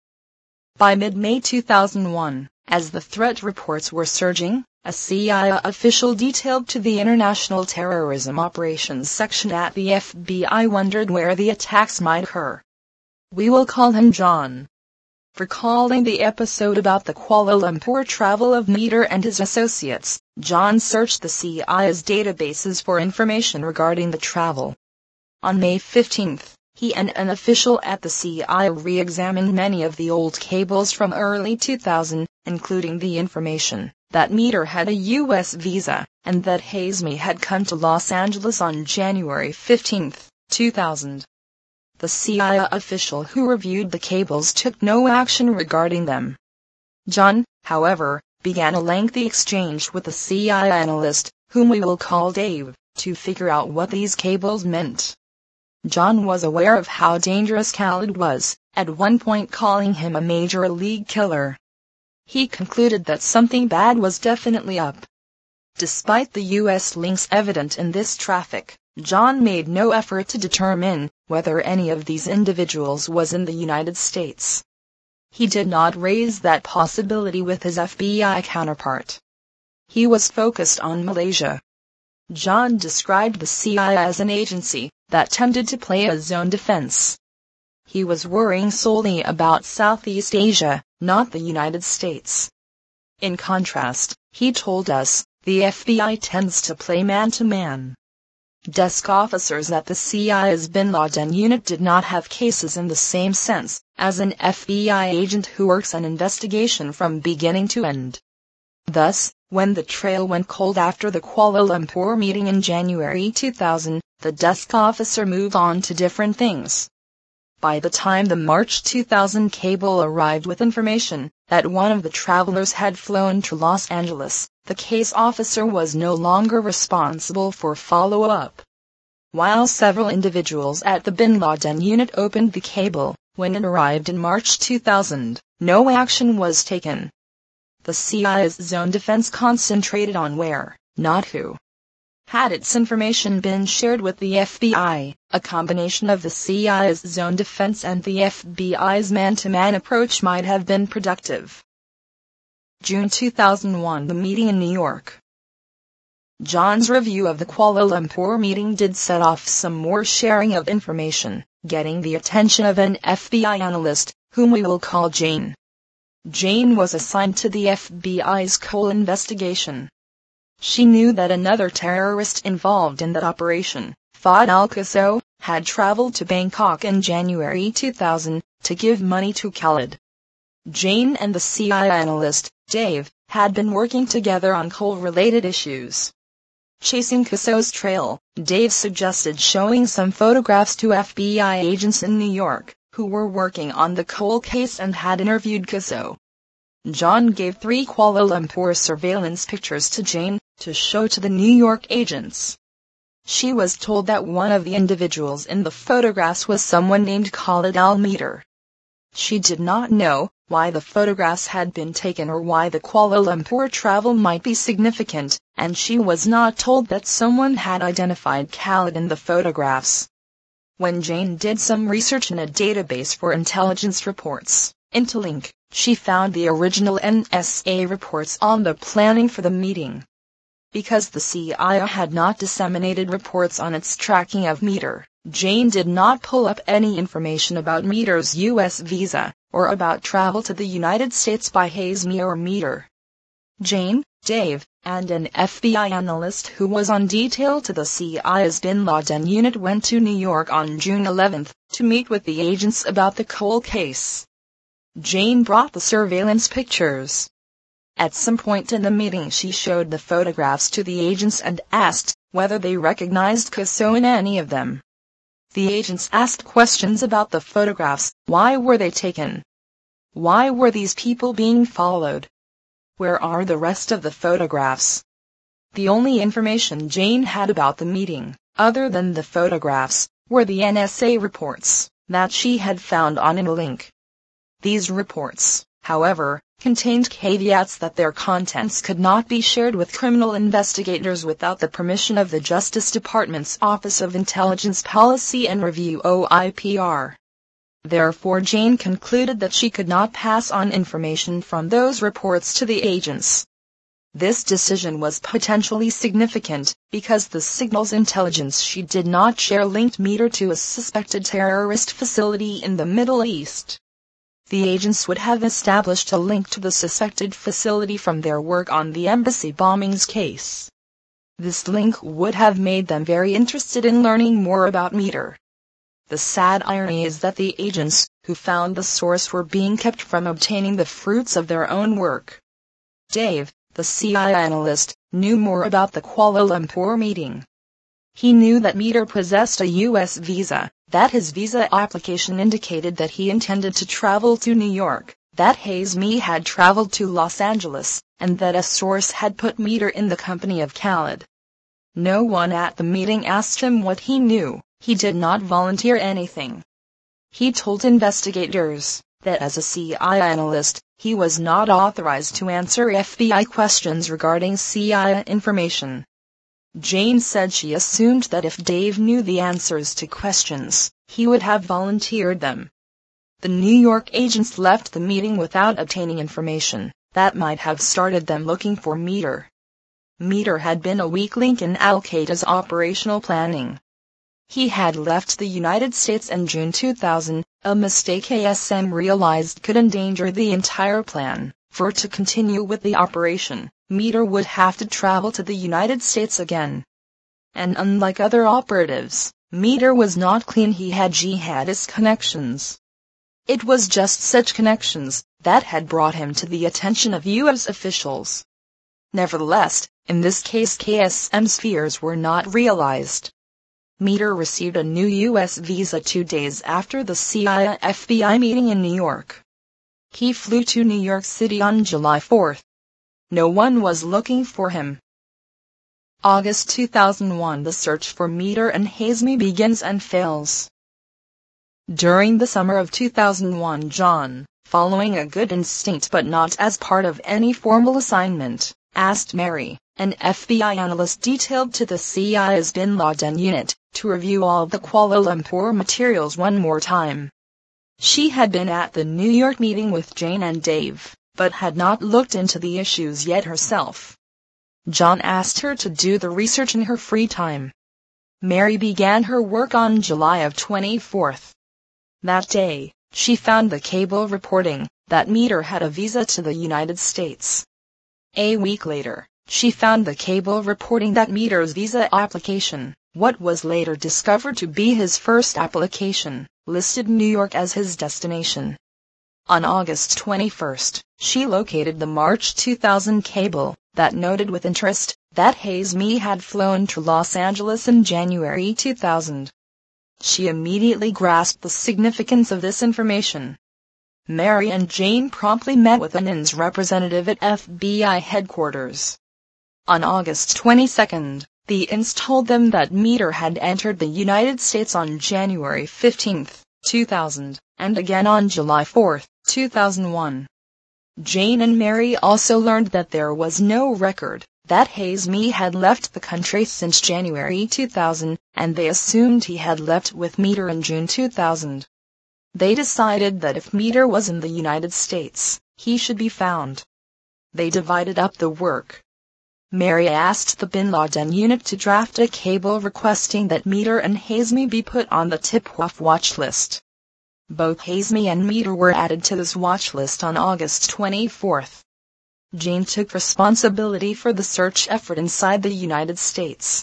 By mid-May 2001, as the threat reports were surging, a CIA official detailed to the International Terrorism Operations Section at the FBI wondered where the attacks might occur. We will call him John. Recalling the episode about the Kuala Lumpur travel of Meter and his associates, John searched the CIA's databases for information regarding the travel. On May 15, he and an official at the CIA re-examined many of the old cables from early 2000, including the information that Meter had a U.S. visa, and that Hazmi had come to Los Angeles on January 15, 2000. The CIA official who reviewed the cables took no action regarding them. John, however, began a lengthy exchange with the CIA analyst, whom we will call Dave, to figure out what these cables meant. John was aware of how dangerous Khalid was, at one point calling him a major league killer. He concluded that something bad was definitely up. Despite the U.S. links evident in this traffic, John made no effort to determine whether any of these individuals was in the United States. He did not raise that possibility with his FBI counterpart. He was focused on Malaysia. John described the CIA as an agency that tended to play a zone defense. He was worrying solely about Southeast Asia, not the United States. In contrast, he told us, the FBI tends to play man-to-man. Desk officers at the CIA's Bin Laden unit did not have cases in the same sense as an FBI agent who works an investigation from beginning to end. Thus, when the trail went cold after the Kuala Lumpur meeting in January 2000, the desk officer moved on to different things. By the time the March 2000 cable arrived with information that one of the travelers had flown to Los Angeles, the case officer was no longer responsible for follow-up. While several individuals at the Bin Laden unit opened the cable, when it arrived in March 2000, no action was taken. The CIA's zone defense concentrated on where, not who. Had its information been shared with the FBI, a combination of the CIA's zone defense and the FBI's man-to-man approach might have been productive. June 2001. The meeting in New York. John's review of the Kuala Lumpur meeting did set off some more sharing of information, getting the attention of an FBI analyst, whom we will call Jane. Jane was assigned to the FBI's Cole investigation. She knew that another terrorist involved in that operation, Fahd al-Qusseau, had traveled to Bangkok in January 2000 to give money to Khalid. Jane and the CIA analyst, Dave, had been working together on Cole-related issues. Chasing Qusseau's trail, Dave suggested showing some photographs to FBI agents in New York, who were working on the Cole case and had interviewed Qusseau. John gave 3 Kuala Lumpur surveillance pictures to Jane, to show to the New York agents. She was told that one of the individuals in the photographs was someone named Khalid al-Meter. She did not know why the photographs had been taken or why the Kuala Lumpur travel might be significant, and she was not told that someone had identified Khalid in the photographs. When Jane did some research in a database for intelligence reports, Interlink, she found the original NSA reports on the planning for the meeting. Because the CIA had not disseminated reports on its tracking of Meter, Jane did not pull up any information about Meter's U.S. visa, or about travel to the United States by Hazmi or Meter. Jane, Dave, and an FBI analyst who was on detail to the CIA's Bin Laden unit went to New York on June 11 to meet with the agents about the Cole case. Jane brought the surveillance pictures. At some point in the meeting she showed the photographs to the agents and asked whether they recognized Casso in any of them. The agents asked questions about the photographs. Why were they taken? Why were these people being followed? Where are the rest of the photographs? The only information Jane had about the meeting, other than the photographs, were the NSA reports that she had found on Interlink. These reports, however, contained caveats that their contents could not be shared with criminal investigators without the permission of the Justice Department's Office of Intelligence Policy and Review (OIPR). Therefore Jane concluded that she could not pass on information from those reports to the agents. This decision was potentially significant, because the signals intelligence she did not share linked Meter to a suspected terrorist facility in the Middle East. The agents would have established a link to the suspected facility from their work on the embassy bombings case. This link would have made them very interested in learning more about Meter. The sad irony is that the agents who found the source were being kept from obtaining the fruits of their own work. Dave, the CIA analyst, knew more about the Kuala Lumpur meeting. He knew that Meter possessed a U.S. visa, that his visa application indicated that he intended to travel to New York, that Hazmi had traveled to Los Angeles, and that a source had put Meter in the company of Khalid. No one at the meeting asked him what he knew. He did not volunteer anything. He told investigators that as a CIA analyst, he was not authorized to answer FBI questions regarding CIA information. Jane said she assumed that if Dave knew the answers to questions, he would have volunteered them. The New York agents left the meeting without obtaining information that might have started them looking for Meter. Meter had been a weak link in Al-Qaeda's operational planning. He had left the United States in June 2000, a mistake ASM realized could endanger the entire plan. For to continue with the operation, Meter would have to travel to the United States again. And unlike other operatives, Meter was not clean. He had jihadist connections. It was just such connections that had brought him to the attention of U.S. officials. Nevertheless, in this case KSM's fears were not realized. Meter received a new U.S. visa 2 days after the CIA-FBI meeting in New York. He flew to New York City on July 4. No one was looking for him. August 2001. The search for Meter and Hazmi begins and fails. During the summer of 2001, John, following a good instinct but not as part of any formal assignment, asked Mary, an FBI analyst detailed to the CIA's Bin Laden unit, to review all the Kuala Lumpur materials one more time. She had been at the New York meeting with Jane and Dave, but had not looked into the issues yet herself. John asked her to do the research in her free time. Mary began her work on July 24. That day, she found the cable reporting that Meter had a visa to the United States. A week later, she found the cable reporting that Meter's visa application, what was later discovered to be his first application, listed New York as his destination. On August 21, she located the March 2000 cable that noted with interest that Hazmi had flown to Los Angeles in January 2000. She immediately grasped the significance of this information. Mary and Jane promptly met with an INS representative at FBI headquarters. On August 22, the INS told them that Meter had entered the United States on January 15, 2000, and again on July 4, 2001. Jane and Mary also learned that there was no record that Hazmi had left the country since January 2000, and they assumed he had left with Meter in June 2000. They decided that if Meter was in the United States, he should be found. They divided up the work. Mary asked the Bin Laden unit to draft a cable requesting that Meter and Hazmi be put on the tip-off watch list. Both Hazmi and Meter were added to this watch list on August 24. Jane took responsibility for the search effort inside the United States.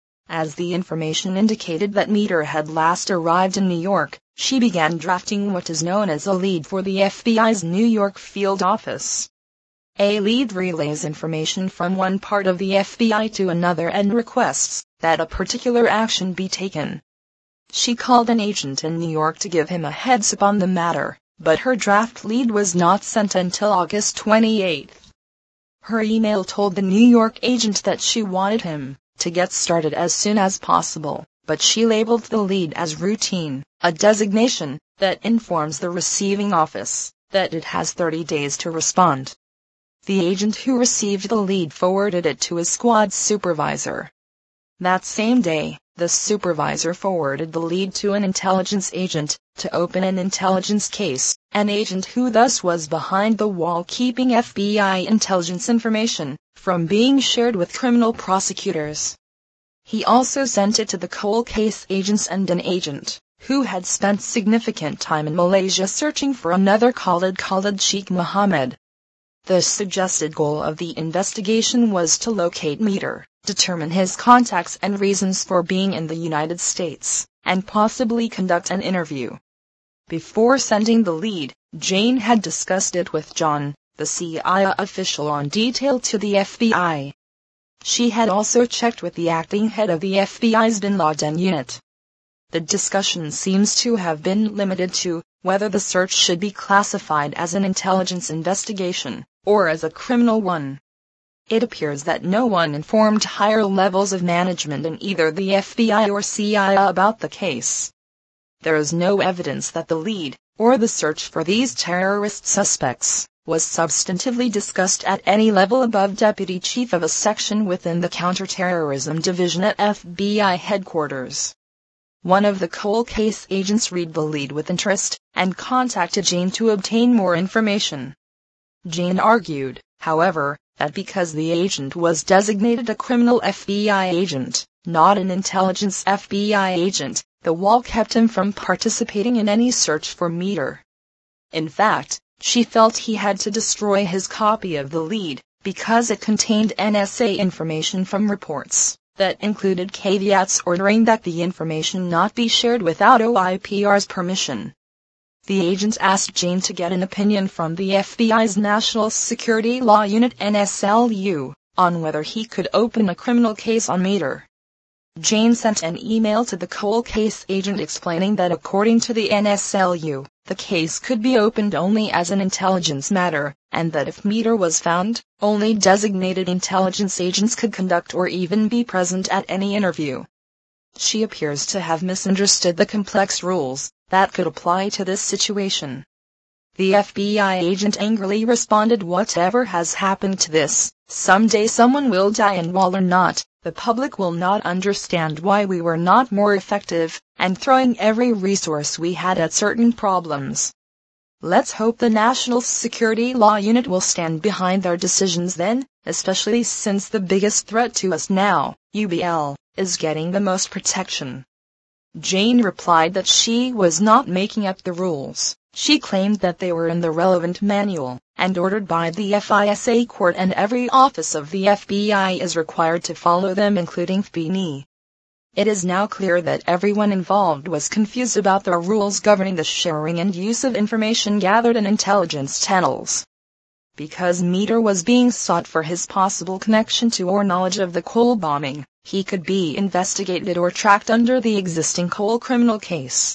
As the information indicated that Meter had last arrived in New York, she began drafting what is known as a lead for the FBI's New York field office. A lead relays information from one part of the FBI to another and requests that a particular action be taken. She called an agent in New York to give him a heads-up on the matter, but her draft lead was not sent until August 28. Her email told the New York agent that she wanted him to get started as soon as possible, but she labeled the lead as routine, a designation that informs the receiving office that it has 30 days to respond. The agent who received the lead forwarded it to his squad supervisor. That same day, the supervisor forwarded the lead to an intelligence agent to open an intelligence case, an agent who thus was behind the wall keeping FBI intelligence information from being shared with criminal prosecutors. He also sent it to the cold case agents and an agent who had spent significant time in Malaysia searching for another Khalid Sheikh Mohammed. The suggested goal of the investigation was to locate Meter, determine his contacts and reasons for being in the United States, and possibly conduct an interview. Before sending the lead, Jane had discussed it with John, the CIA official on detail to the FBI. She had also checked with the acting head of the FBI's Bin Laden unit. The discussion seems to have been limited to whether the search should be classified as an intelligence investigation or as a criminal one. It appears that no one informed higher levels of management in either the FBI or CIA about the case. There is no evidence that the lead, or the search for these terrorist suspects, was substantively discussed at any level above Deputy Chief of a section within the Counterterrorism Division at FBI headquarters. One of the cold case agents read the lead with interest, and contacted Jane to obtain more information. Jane argued, however, that because the agent was designated a criminal FBI agent, not an intelligence FBI agent, the wall kept him from participating in any search for Meter. In fact, she felt he had to destroy his copy of the lead, because it contained NSA information from reports that included caveats ordering that the information not be shared without OIPR's permission. The agent asked Jane to get an opinion from the FBI's National Security Law Unit NSLU on whether he could open a criminal case on Meter. Jane sent an email to the cold case agent explaining that according to the NSLU, the case could be opened only as an intelligence matter, and that if Meter was found, only designated intelligence agents could conduct or even be present at any interview. She appears to have misunderstood the complex rules that could apply to this situation. The FBI agent angrily responded, "Whatever has happened to this, someday someone will die, and while or not, the public will not understand why we were not more effective, and throwing every resource we had at certain problems. Let's hope the National Security Law Unit will stand behind their decisions then, especially since the biggest threat to us now, UBL, is getting the most protection." Jane replied that she was not making up the rules. She claimed that they were in the relevant manual, and ordered by the FISA court, and every office of the FBI is required to follow them, including FBINI. It is now clear that everyone involved was confused about the rules governing the sharing and use of information gathered in intelligence channels. Because Meter was being sought for his possible connection to or knowledge of the Cole bombing, he could be investigated or tracked under the existing Cole criminal case.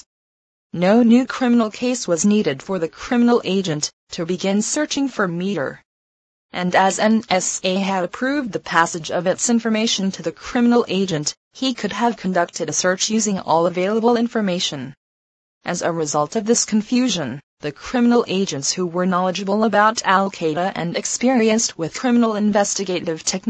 No new criminal case was needed for the criminal agent to begin searching for Meter. And as NSA had approved the passage of its information to the criminal agent, he could have conducted a search using all available information. As a result of this confusion, the criminal agents who were knowledgeable about Al-Qaeda and experienced with criminal investigative techniques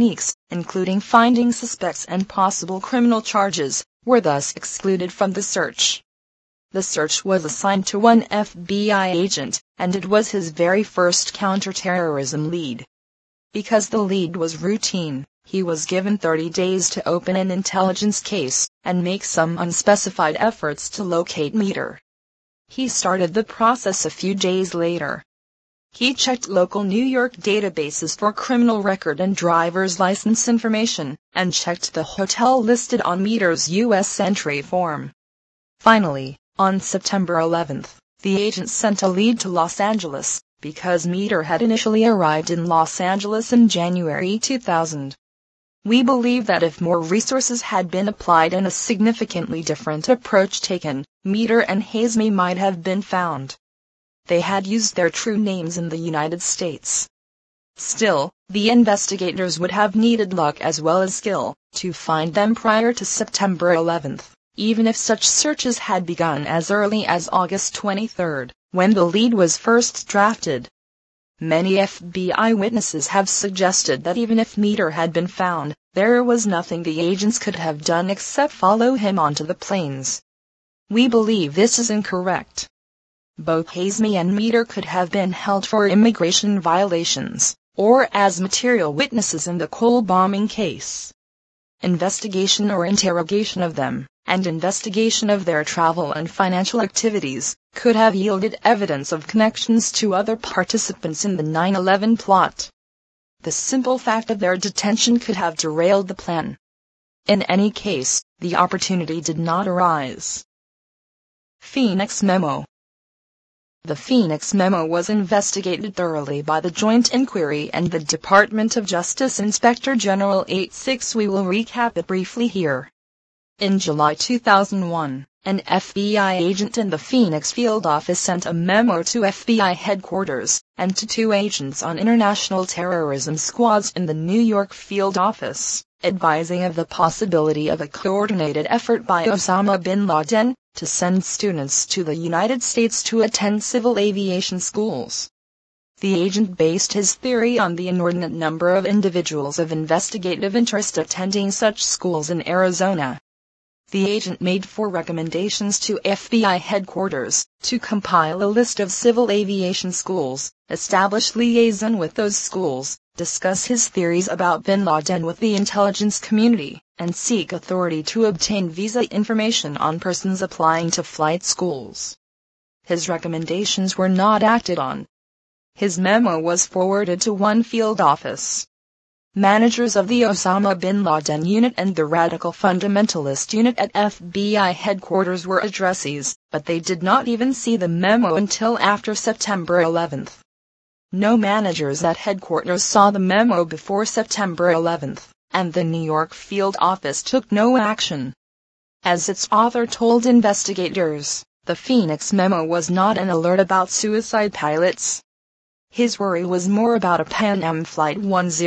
including finding suspects and possible criminal charges, were thus excluded from the search. The search was assigned to one FBI agent, and it was his very first counterterrorism lead. Because the lead was routine, he was given 30 days to open an intelligence case and make some unspecified efforts to locate Meter. He started the process a few days later. He checked local New York databases for criminal record and driver's license information, and checked the hotel listed on Meter's U.S. entry form. Finally, on September 11th, the agent sent a lead to Los Angeles, because Meter had initially arrived in Los Angeles in January 2000. We believe that if more resources had been applied and a significantly different approach taken, Meter and Hazmi might have been found. They had used their true names in the United States. Still, the investigators would have needed luck as well as skill to find them prior to September 11th, even if such searches had begun as early as August 23, when the lead was first drafted. Many FBI witnesses have suggested that even if Meter had been found, there was nothing the agents could have done except follow him onto the planes. We believe this is incorrect. Both Hazmi and Meter could have been held for immigration violations, or as material witnesses in the Cole bombing case. Investigation or interrogation of them, and investigation of their travel and financial activities, could have yielded evidence of connections to other participants in the 9/11 plot. The simple fact of their detention could have derailed the plan. In any case, the opportunity did not arise. Phoenix Memo. The Phoenix Memo was investigated thoroughly by the Joint Inquiry and the Department of Justice Inspector General 86. We will recap it briefly here. In July 2001, an FBI agent in the Phoenix field office sent a memo to FBI headquarters and to 2 agents on international terrorism squads in the New York field office, advising of the possibility of a coordinated effort by Osama bin Laden to send students to the United States to attend civil aviation schools. The agent based his theory on the inordinate number of individuals of investigative interest attending such schools in Arizona. The agent made 4 recommendations to FBI headquarters to compile a list of civil aviation schools, establish liaison with those schools, discuss his theories about bin Laden with the intelligence community, and seek authority to obtain visa information on persons applying to flight schools. His recommendations were not acted on. His memo was forwarded to 1 field office. Managers of the Osama bin Laden unit and the Radical Fundamentalist unit at FBI headquarters were addressees, but they did not even see the memo until after September 11th. No managers at headquarters saw the memo before September 11th, and the New York field office took no action. As its author told investigators, the Phoenix memo was not an alert about suicide pilots. His worry was more about a Pan Am Flight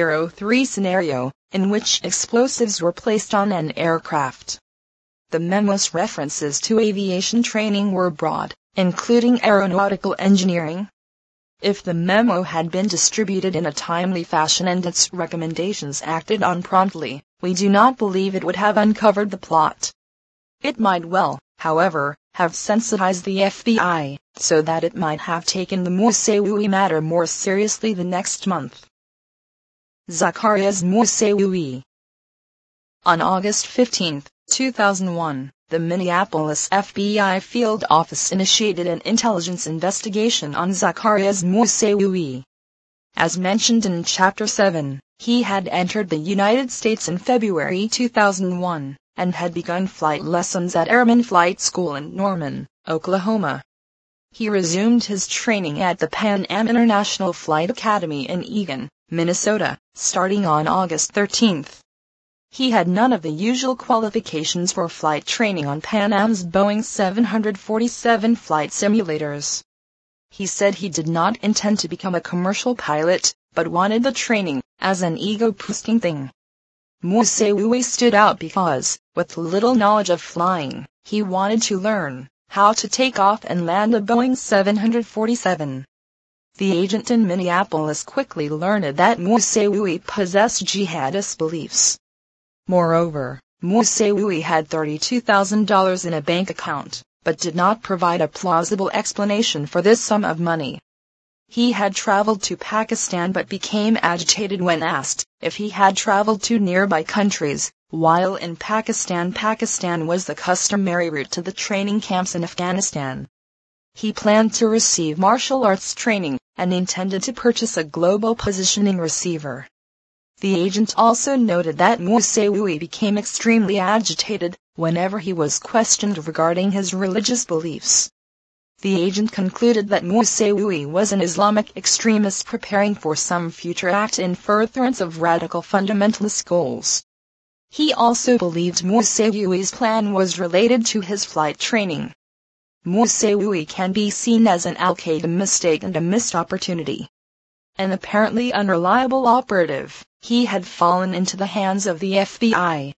103 scenario, in which explosives were placed on an aircraft. The memo's references to aviation training were broad, including aeronautical engineering. If the memo had been distributed in a timely fashion and its recommendations acted on promptly, we do not believe it would have uncovered the plot. It might well, however, have sensitized the FBI, so that it might have taken the Moussaoui matter more seriously the next month. Zacarias Moussaoui. On August 15, 2001, the Minneapolis FBI field office initiated an intelligence investigation on Zacarias Moussaoui. As mentioned in Chapter 7, he had entered the United States in February 2001. And had begun flight lessons at Airman Flight School in Norman, Oklahoma. He resumed his training at the Pan Am International Flight Academy in Eagan, Minnesota, starting on August 13. He had none of the usual qualifications for flight training on Pan Am's Boeing 747 flight simulators. He said he did not intend to become a commercial pilot, but wanted the training as an ego-boosting thing. Moussaoui stood out because, with little knowledge of flying, he wanted to learn how to take off and land a Boeing 747. The agent in Minneapolis quickly learned that Moussaoui possessed jihadist beliefs. Moreover, Moussaoui had $32,000 in a bank account, but did not provide a plausible explanation for this sum of money. He had traveled to Pakistan but became agitated when asked if he had traveled to nearby countries. While in Pakistan was the customary route to the training camps in Afghanistan. He planned to receive martial arts training, and intended to purchase a global positioning receiver. The agent also noted that Moussaoui became extremely agitated whenever he was questioned regarding his religious beliefs. The agent concluded that Moussaoui was an Islamic extremist preparing for some future act in furtherance of radical fundamentalist goals. He also believed Moussaoui's plan was related to his flight training. Moussaoui can be seen as an al-Qaeda mistake and a missed opportunity. An apparently unreliable operative, he had fallen into the hands of the FBI.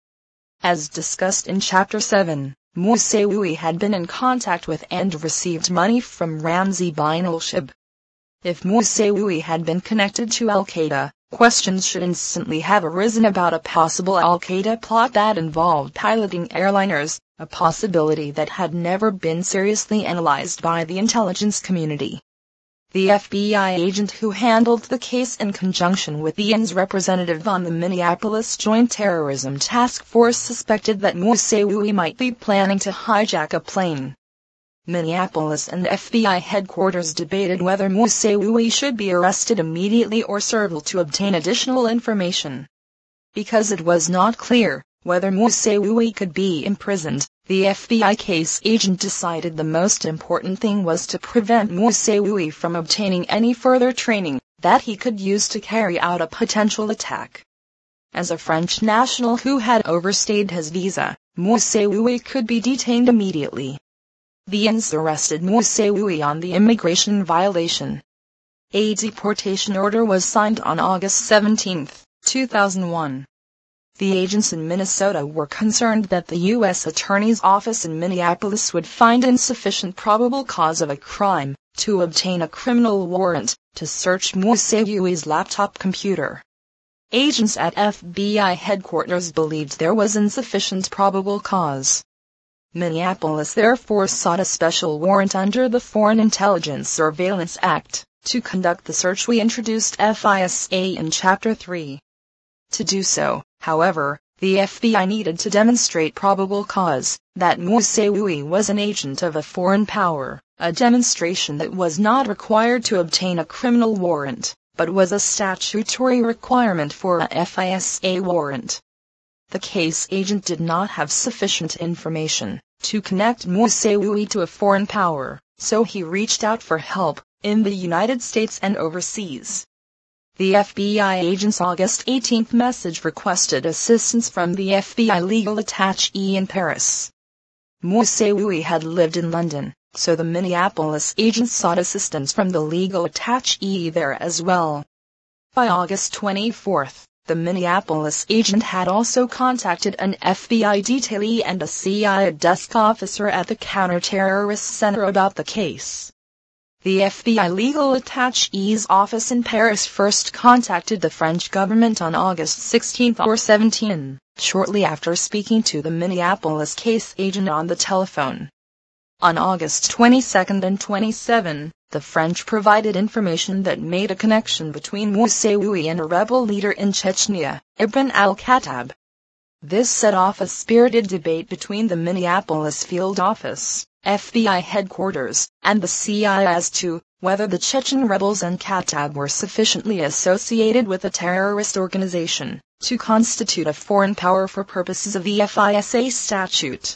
As discussed in Chapter 7, Moussaoui had been in contact with and received money from Ramzi bin al-Shibh. If Moussaoui had been connected to al-Qaeda, questions should instantly have arisen about a possible al-Qaeda plot that involved piloting airliners, a possibility that had never been seriously analyzed by the intelligence community. The FBI agent who handled the case in conjunction with the INS representative on the Minneapolis Joint Terrorism Task Force suspected that Moussaoui might be planning to hijack a plane. Minneapolis and FBI headquarters debated whether Moussaoui should be arrested immediately or served to obtain additional information. Because it was not clear whether Moussaoui could be imprisoned, the FBI case agent decided the most important thing was to prevent Moussaoui from obtaining any further training that he could use to carry out a potential attack. As a French national who had overstayed his visa, Moussaoui could be detained immediately. The INS arrested Moussaoui on the immigration violation. A deportation order was signed on August 17, 2001. The agents in Minnesota were concerned that the U.S. Attorney's Office in Minneapolis would find insufficient probable cause of a crime to obtain a criminal warrant to search Moussaoui's laptop computer. Agents at FBI headquarters believed there was insufficient probable cause. Minneapolis therefore sought a special warrant under the Foreign Intelligence Surveillance Act to conduct the search. We introduced FISA in Chapter 3. To do so, however, the FBI needed to demonstrate probable cause that Moussaoui was an agent of a foreign power, a demonstration that was not required to obtain a criminal warrant, but was a statutory requirement for a FISA warrant. The case agent did not have sufficient information to connect Moussaoui to a foreign power, so he reached out for help in the United States and overseas. The FBI agent's August 18 message requested assistance from the FBI legal attaché in Paris. Moussaoui had lived in London, so the Minneapolis agent sought assistance from the legal attaché there as well. By August 24, the Minneapolis agent had also contacted an FBI detailee and a CIA desk officer at the Counterterrorist Center about the case. The FBI legal attaché's office in Paris first contacted the French government on August 16 or 17, shortly after speaking to the Minneapolis case agent on the telephone. On August 22 and 27, the French provided information that made a connection between Moussaoui and a rebel leader in Chechnya, Ibn al-Khattab. This set off a spirited debate between the Minneapolis field office, FBI headquarters, and the CIA as to whether the Chechen rebels and Khattab were sufficiently associated with a terrorist organization to constitute a foreign power for purposes of the FISA statute.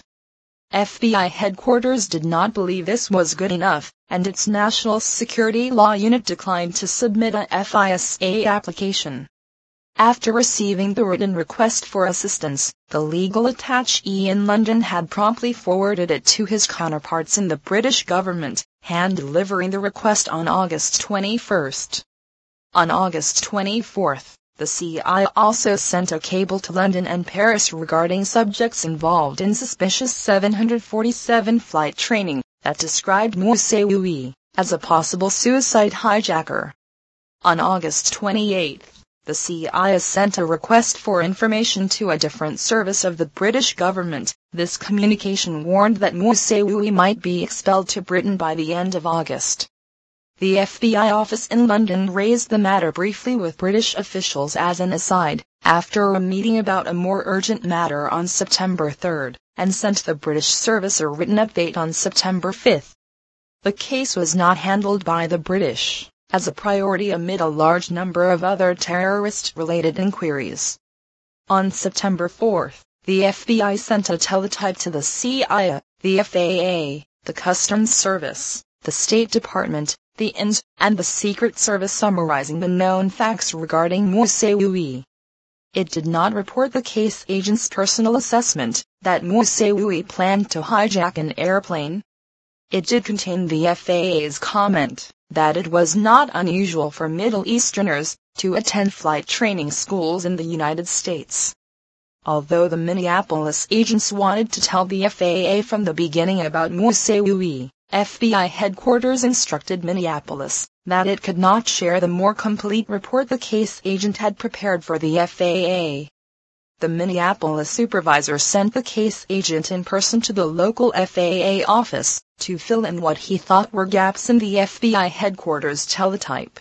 FBI headquarters did not believe this was good enough, and its National Security Law Unit declined to submit a FISA application. After receiving the written request for assistance, the legal attaché in London had promptly forwarded it to his counterparts in the British government, hand-delivering the request on August 21. On August 24, the CIA also sent a cable to London and Paris regarding subjects involved in suspicious 747 flight training that described Moussaoui, as a possible suicide hijacker. On August 28, the CIA sent a request for information to a different service of the British government. This communication warned that Moussaoui might be expelled to Britain by the end of August. The FBI office in London raised the matter briefly with British officials as an aside, after a meeting about a more urgent matter on September 3, and sent the British service a written update on September 5. The case was not handled by the British as a priority amid a large number of other terrorist-related inquiries. On September 4, the FBI sent a teletype to the CIA, the FAA, the Customs Service, the State Department, the INS, and the Secret Service summarizing the known facts regarding Moussaoui. It did not report the case agent's personal assessment that Moussaoui planned to hijack an airplane. It did contain the FAA's comment that it was not unusual for Middle Easterners to attend flight training schools in the United States. Although the Minneapolis agents wanted to tell the FAA from the beginning about Moussaoui, FBI headquarters instructed Minneapolis that it could not share the more complete report the case agent had prepared for the FAA. The Minneapolis supervisor sent the case agent in person to the local FAA office to fill in what he thought were gaps in the FBI headquarters teletype.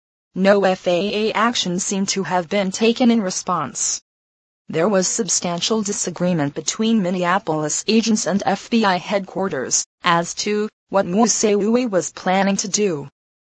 No FAA action seemed to have been taken in response. There was substantial disagreement between Minneapolis agents and FBI headquarters as to what Moussaoui was planning to do.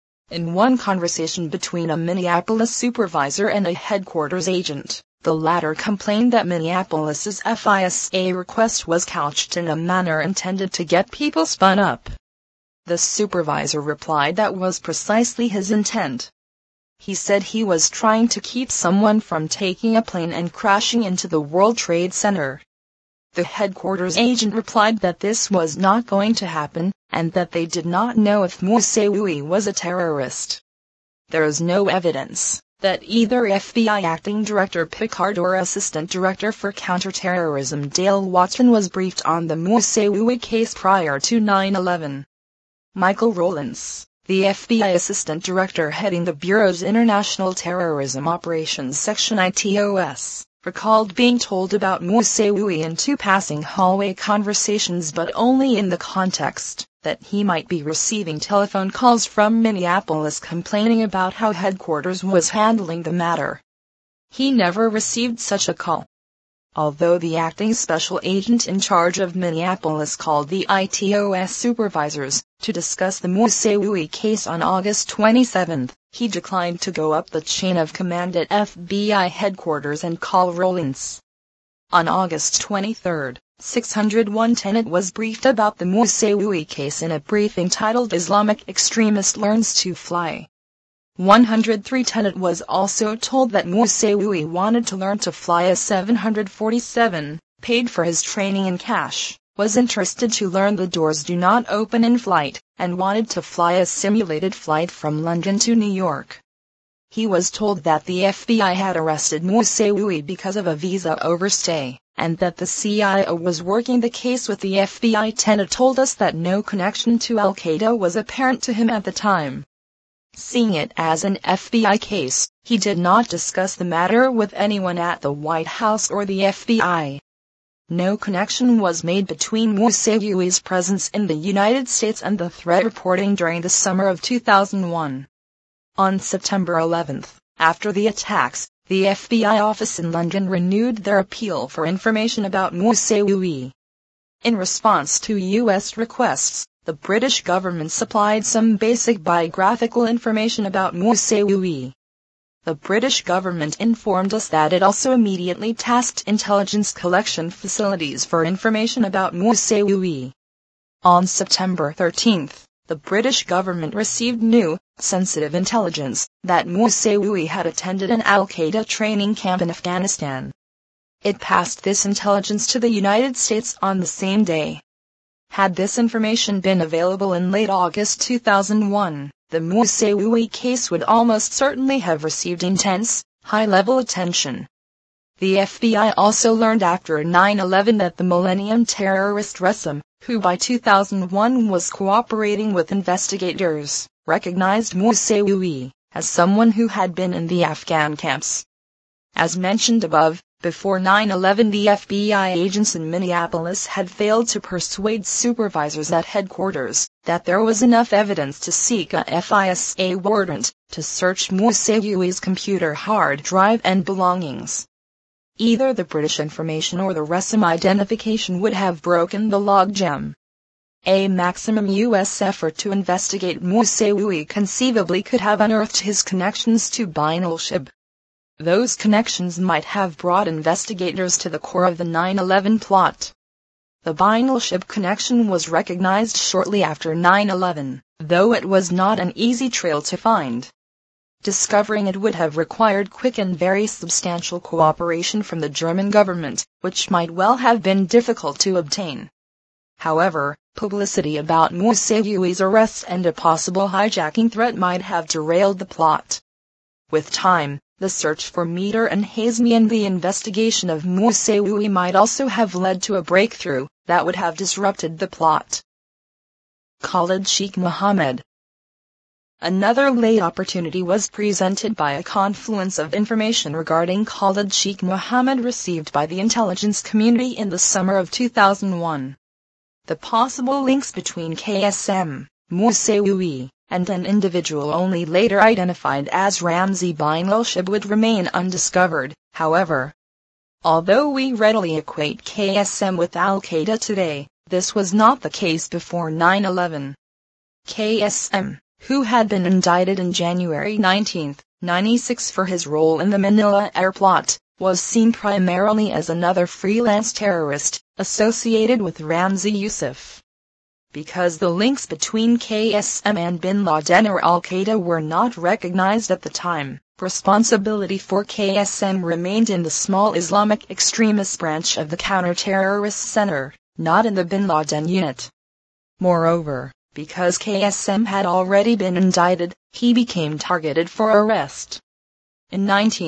In one conversation between a Minneapolis supervisor and a headquarters agent, the latter complained that Minneapolis's FISA request was couched in a manner intended to get people spun up. The supervisor replied that was precisely his intent. He said he was trying to keep someone from taking a plane and crashing into the World Trade Center. The headquarters agent replied that this was not going to happen, and that they did not know if Moussaoui was a terrorist. There is no evidence that either FBI Acting Director Picard or Assistant Director for Counterterrorism Dale Watson was briefed on the Moussaoui case prior to 9/11. Michael Rowlands, the FBI Assistant Director heading the Bureau's International Terrorism Operations Section ITOS, recalled being told about Moussaoui in two passing hallway conversations, but only in the context that he might be receiving telephone calls from Minneapolis complaining about how headquarters was handling the matter. He never received such a call. Although the acting special agent in charge of Minneapolis called the ITOS supervisors to discuss the Moussaoui case on August 27, he declined to go up the chain of command at FBI headquarters and call Rowlands. On August 23, 601 Tenet was briefed about the Moussaoui case in a briefing titled Islamic Extremist Learns to Fly. 103 Tenet was also told that Moussaoui wanted to learn to fly a 747, paid for his training in cash, was interested to learn the doors do not open in flight, and wanted to fly a simulated flight from London to New York. He was told that the FBI had arrested Moussaoui because of a visa overstay, and that the CIA was working the case with the FBI. Tenet told us that no connection to Al-Qaeda was apparent to him at the time. Seeing it as an FBI case, he did not discuss the matter with anyone at the White House or the FBI. No connection was made between Moussaui's presence in the United States and the threat reporting during the summer of 2001. On September 11, after the attacks, the FBI office in London renewed their appeal for information about Moussaoui. In response to U.S. requests, the British government supplied some basic biographical information about Moussaoui. The British government informed us that it also immediately tasked intelligence collection facilities for information about Moussaoui. On September 13, the British government received new, sensitive intelligence that Moussaoui had attended an Al-Qaeda training camp in Afghanistan. It passed this intelligence to the United States on the same day. Had this information been available in late August 2001, the Moussaoui case would almost certainly have received intense, high-level attention. The FBI also learned after 9/11 that the Millennium terrorist Rassam, who by 2001 was cooperating with investigators, recognized Moussaoui as someone who had been in the Afghan camps. As mentioned above, before 9/11 the FBI agents in Minneapolis had failed to persuade supervisors at headquarters that there was enough evidence to seek a FISA warrant to search Moussaoui's computer hard drive and belongings. Either the British information or the Rassam identification would have broken the logjam. A maximum U.S. effort to investigate Moussaoui conceivably could have unearthed his connections to Bin al-Shib. Those connections might have brought investigators to the core of the 9/11 plot. The Bin al-Shib connection was recognized shortly after 9/11, though it was not an easy trail to find. Discovering it would have required quick and very substantial cooperation from the German government, which might well have been difficult to obtain. However, publicity about Moussaoui's arrest and a possible hijacking threat might have derailed the plot. With time, the search for Meter and Hazmi and the investigation of Moussaoui might also have led to a breakthrough that would have disrupted the plot. Khalid Sheikh Mohammed. Another late opportunity was presented by a confluence of information regarding Khalid Sheikh Mohammed received by the intelligence community in the summer of 2001. The possible links between KSM, Moussaoui, and an individual only later identified as Ramzi Bin al-Shib would remain undiscovered, however. Although we readily equate KSM with Al-Qaeda today, this was not the case before 9/11. KSM, who had been indicted in January 1996 for his role in the Manila air plot, was seen primarily as another freelance terrorist, associated with Ramzi Youssef. Because the links between KSM and Bin Laden or Al-Qaeda were not recognized at the time, responsibility for KSM remained in the small Islamic extremist branch of the Counter-Terrorist Center, not in the Bin Laden unit. Moreover, because KSM had already been indicted, he became targeted for arrest. In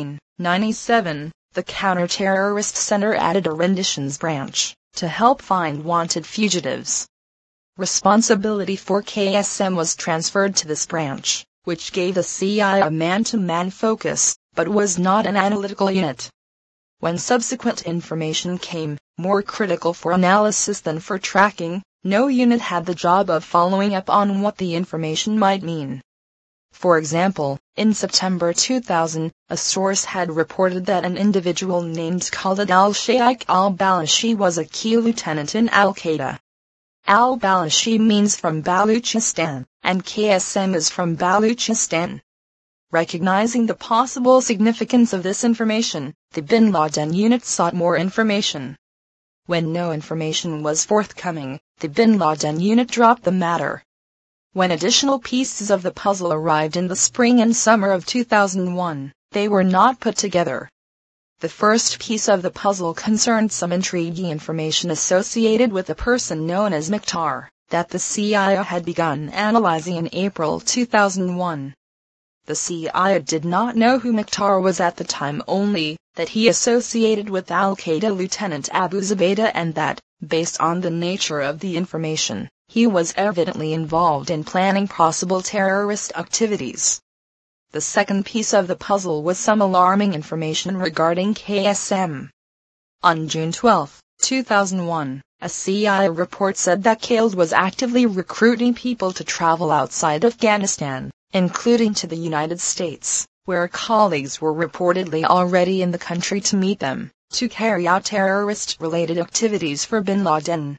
1997, the Counter-Terrorist Center added a renditions branch to help find wanted fugitives. Responsibility for KSM was transferred to this branch, which gave the CIA a man-to-man focus, but was not an analytical unit. When subsequent information came, more critical for analysis than for tracking, no unit had the job of following up on what the information might mean. For example, in September 2000, a source had reported that an individual named Khalid al-Sheikh al-Balashi was a key lieutenant in Al-Qaeda. Al-Balashi means from Baluchistan, and KSM is from Baluchistan. Recognizing the possible significance of this information, the Bin Laden unit sought more information. When no information was forthcoming, the Bin Laden unit dropped the matter. When additional pieces of the puzzle arrived in the spring and summer of 2001, they were not put together. The first piece of the puzzle concerned some intriguing information associated with a person known as Mukhtar, that the CIA had begun analyzing in April 2001. The CIA did not know who Mukhtar was at the time, only that he associated with Al-Qaeda Lieutenant Abu Zubaydah and that, based on the nature of the information, he was evidently involved in planning possible terrorist activities. The second piece of the puzzle was some alarming information regarding KSM. On June 12, 2001, a CIA report said that Khalid was actively recruiting people to travel outside Afghanistan, including to the United States, where colleagues were reportedly already in the country to meet them, to carry out terrorist-related activities for Bin Laden.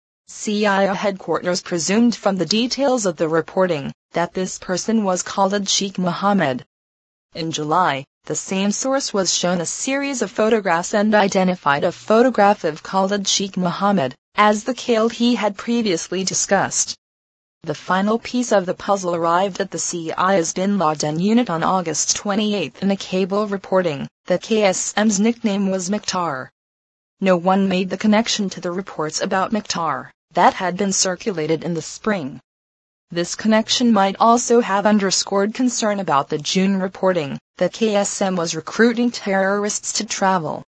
CIA headquarters presumed from the details of the reporting that this person was Khalid Sheikh Mohammed. In July, the same source was shown a series of photographs and identified a photograph of Khalid Sheikh Mohammed as the Khalid he had previously discussed. The final piece of the puzzle arrived at the CIA's Bin Laden unit on August 28 in a cable reporting that KSM's nickname was Mukhtar. No one made the connection to the reports about Mukhtar that had been circulated in the spring. This connection might also have underscored concern about the June reporting that KSM was recruiting terrorists to travel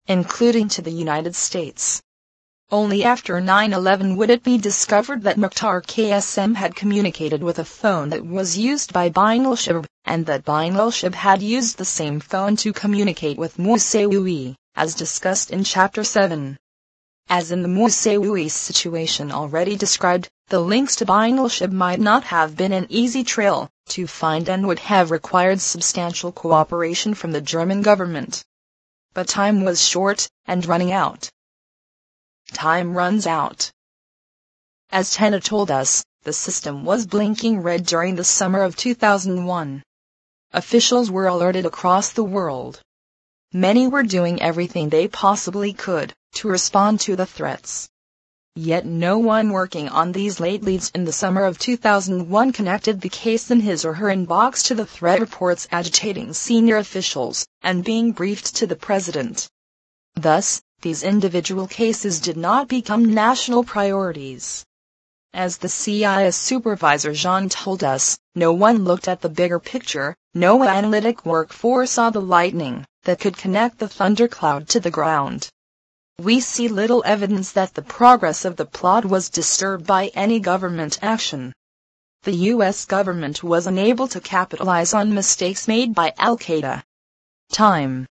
including to the United States. Only after 9/11 would it be discovered that Mukhtar Qasim had communicated with a phone that was used by Bin al-Shihab, and that Bin al-Shihab had used the same phone to communicate with Moussaoui, as discussed in Chapter 7. As in the Moussaoui situation already described, the links to Bin al-Shihab might not have been an easy trail to find and would have required substantial cooperation from the German government. But time was short, and running out. Time runs out. As Tenna told us, the system was blinking red during the summer of 2001. Officials were alerted across the world. Many were doing everything they possibly could to respond to the threats. Yet no one working on these late leads in the summer of 2001 connected the case in his or her inbox to the threat reports agitating senior officials and being briefed to the president. Thus, these individual cases did not become national priorities. As the CIA supervisor Jean told us, no one looked at the bigger picture, no analytic work foresaw the lightning that could connect the thundercloud to the ground. We see little evidence that the progress of the plot was disturbed by any government action. The U.S. government was unable to capitalize on mistakes made by Al-Qaeda. Time.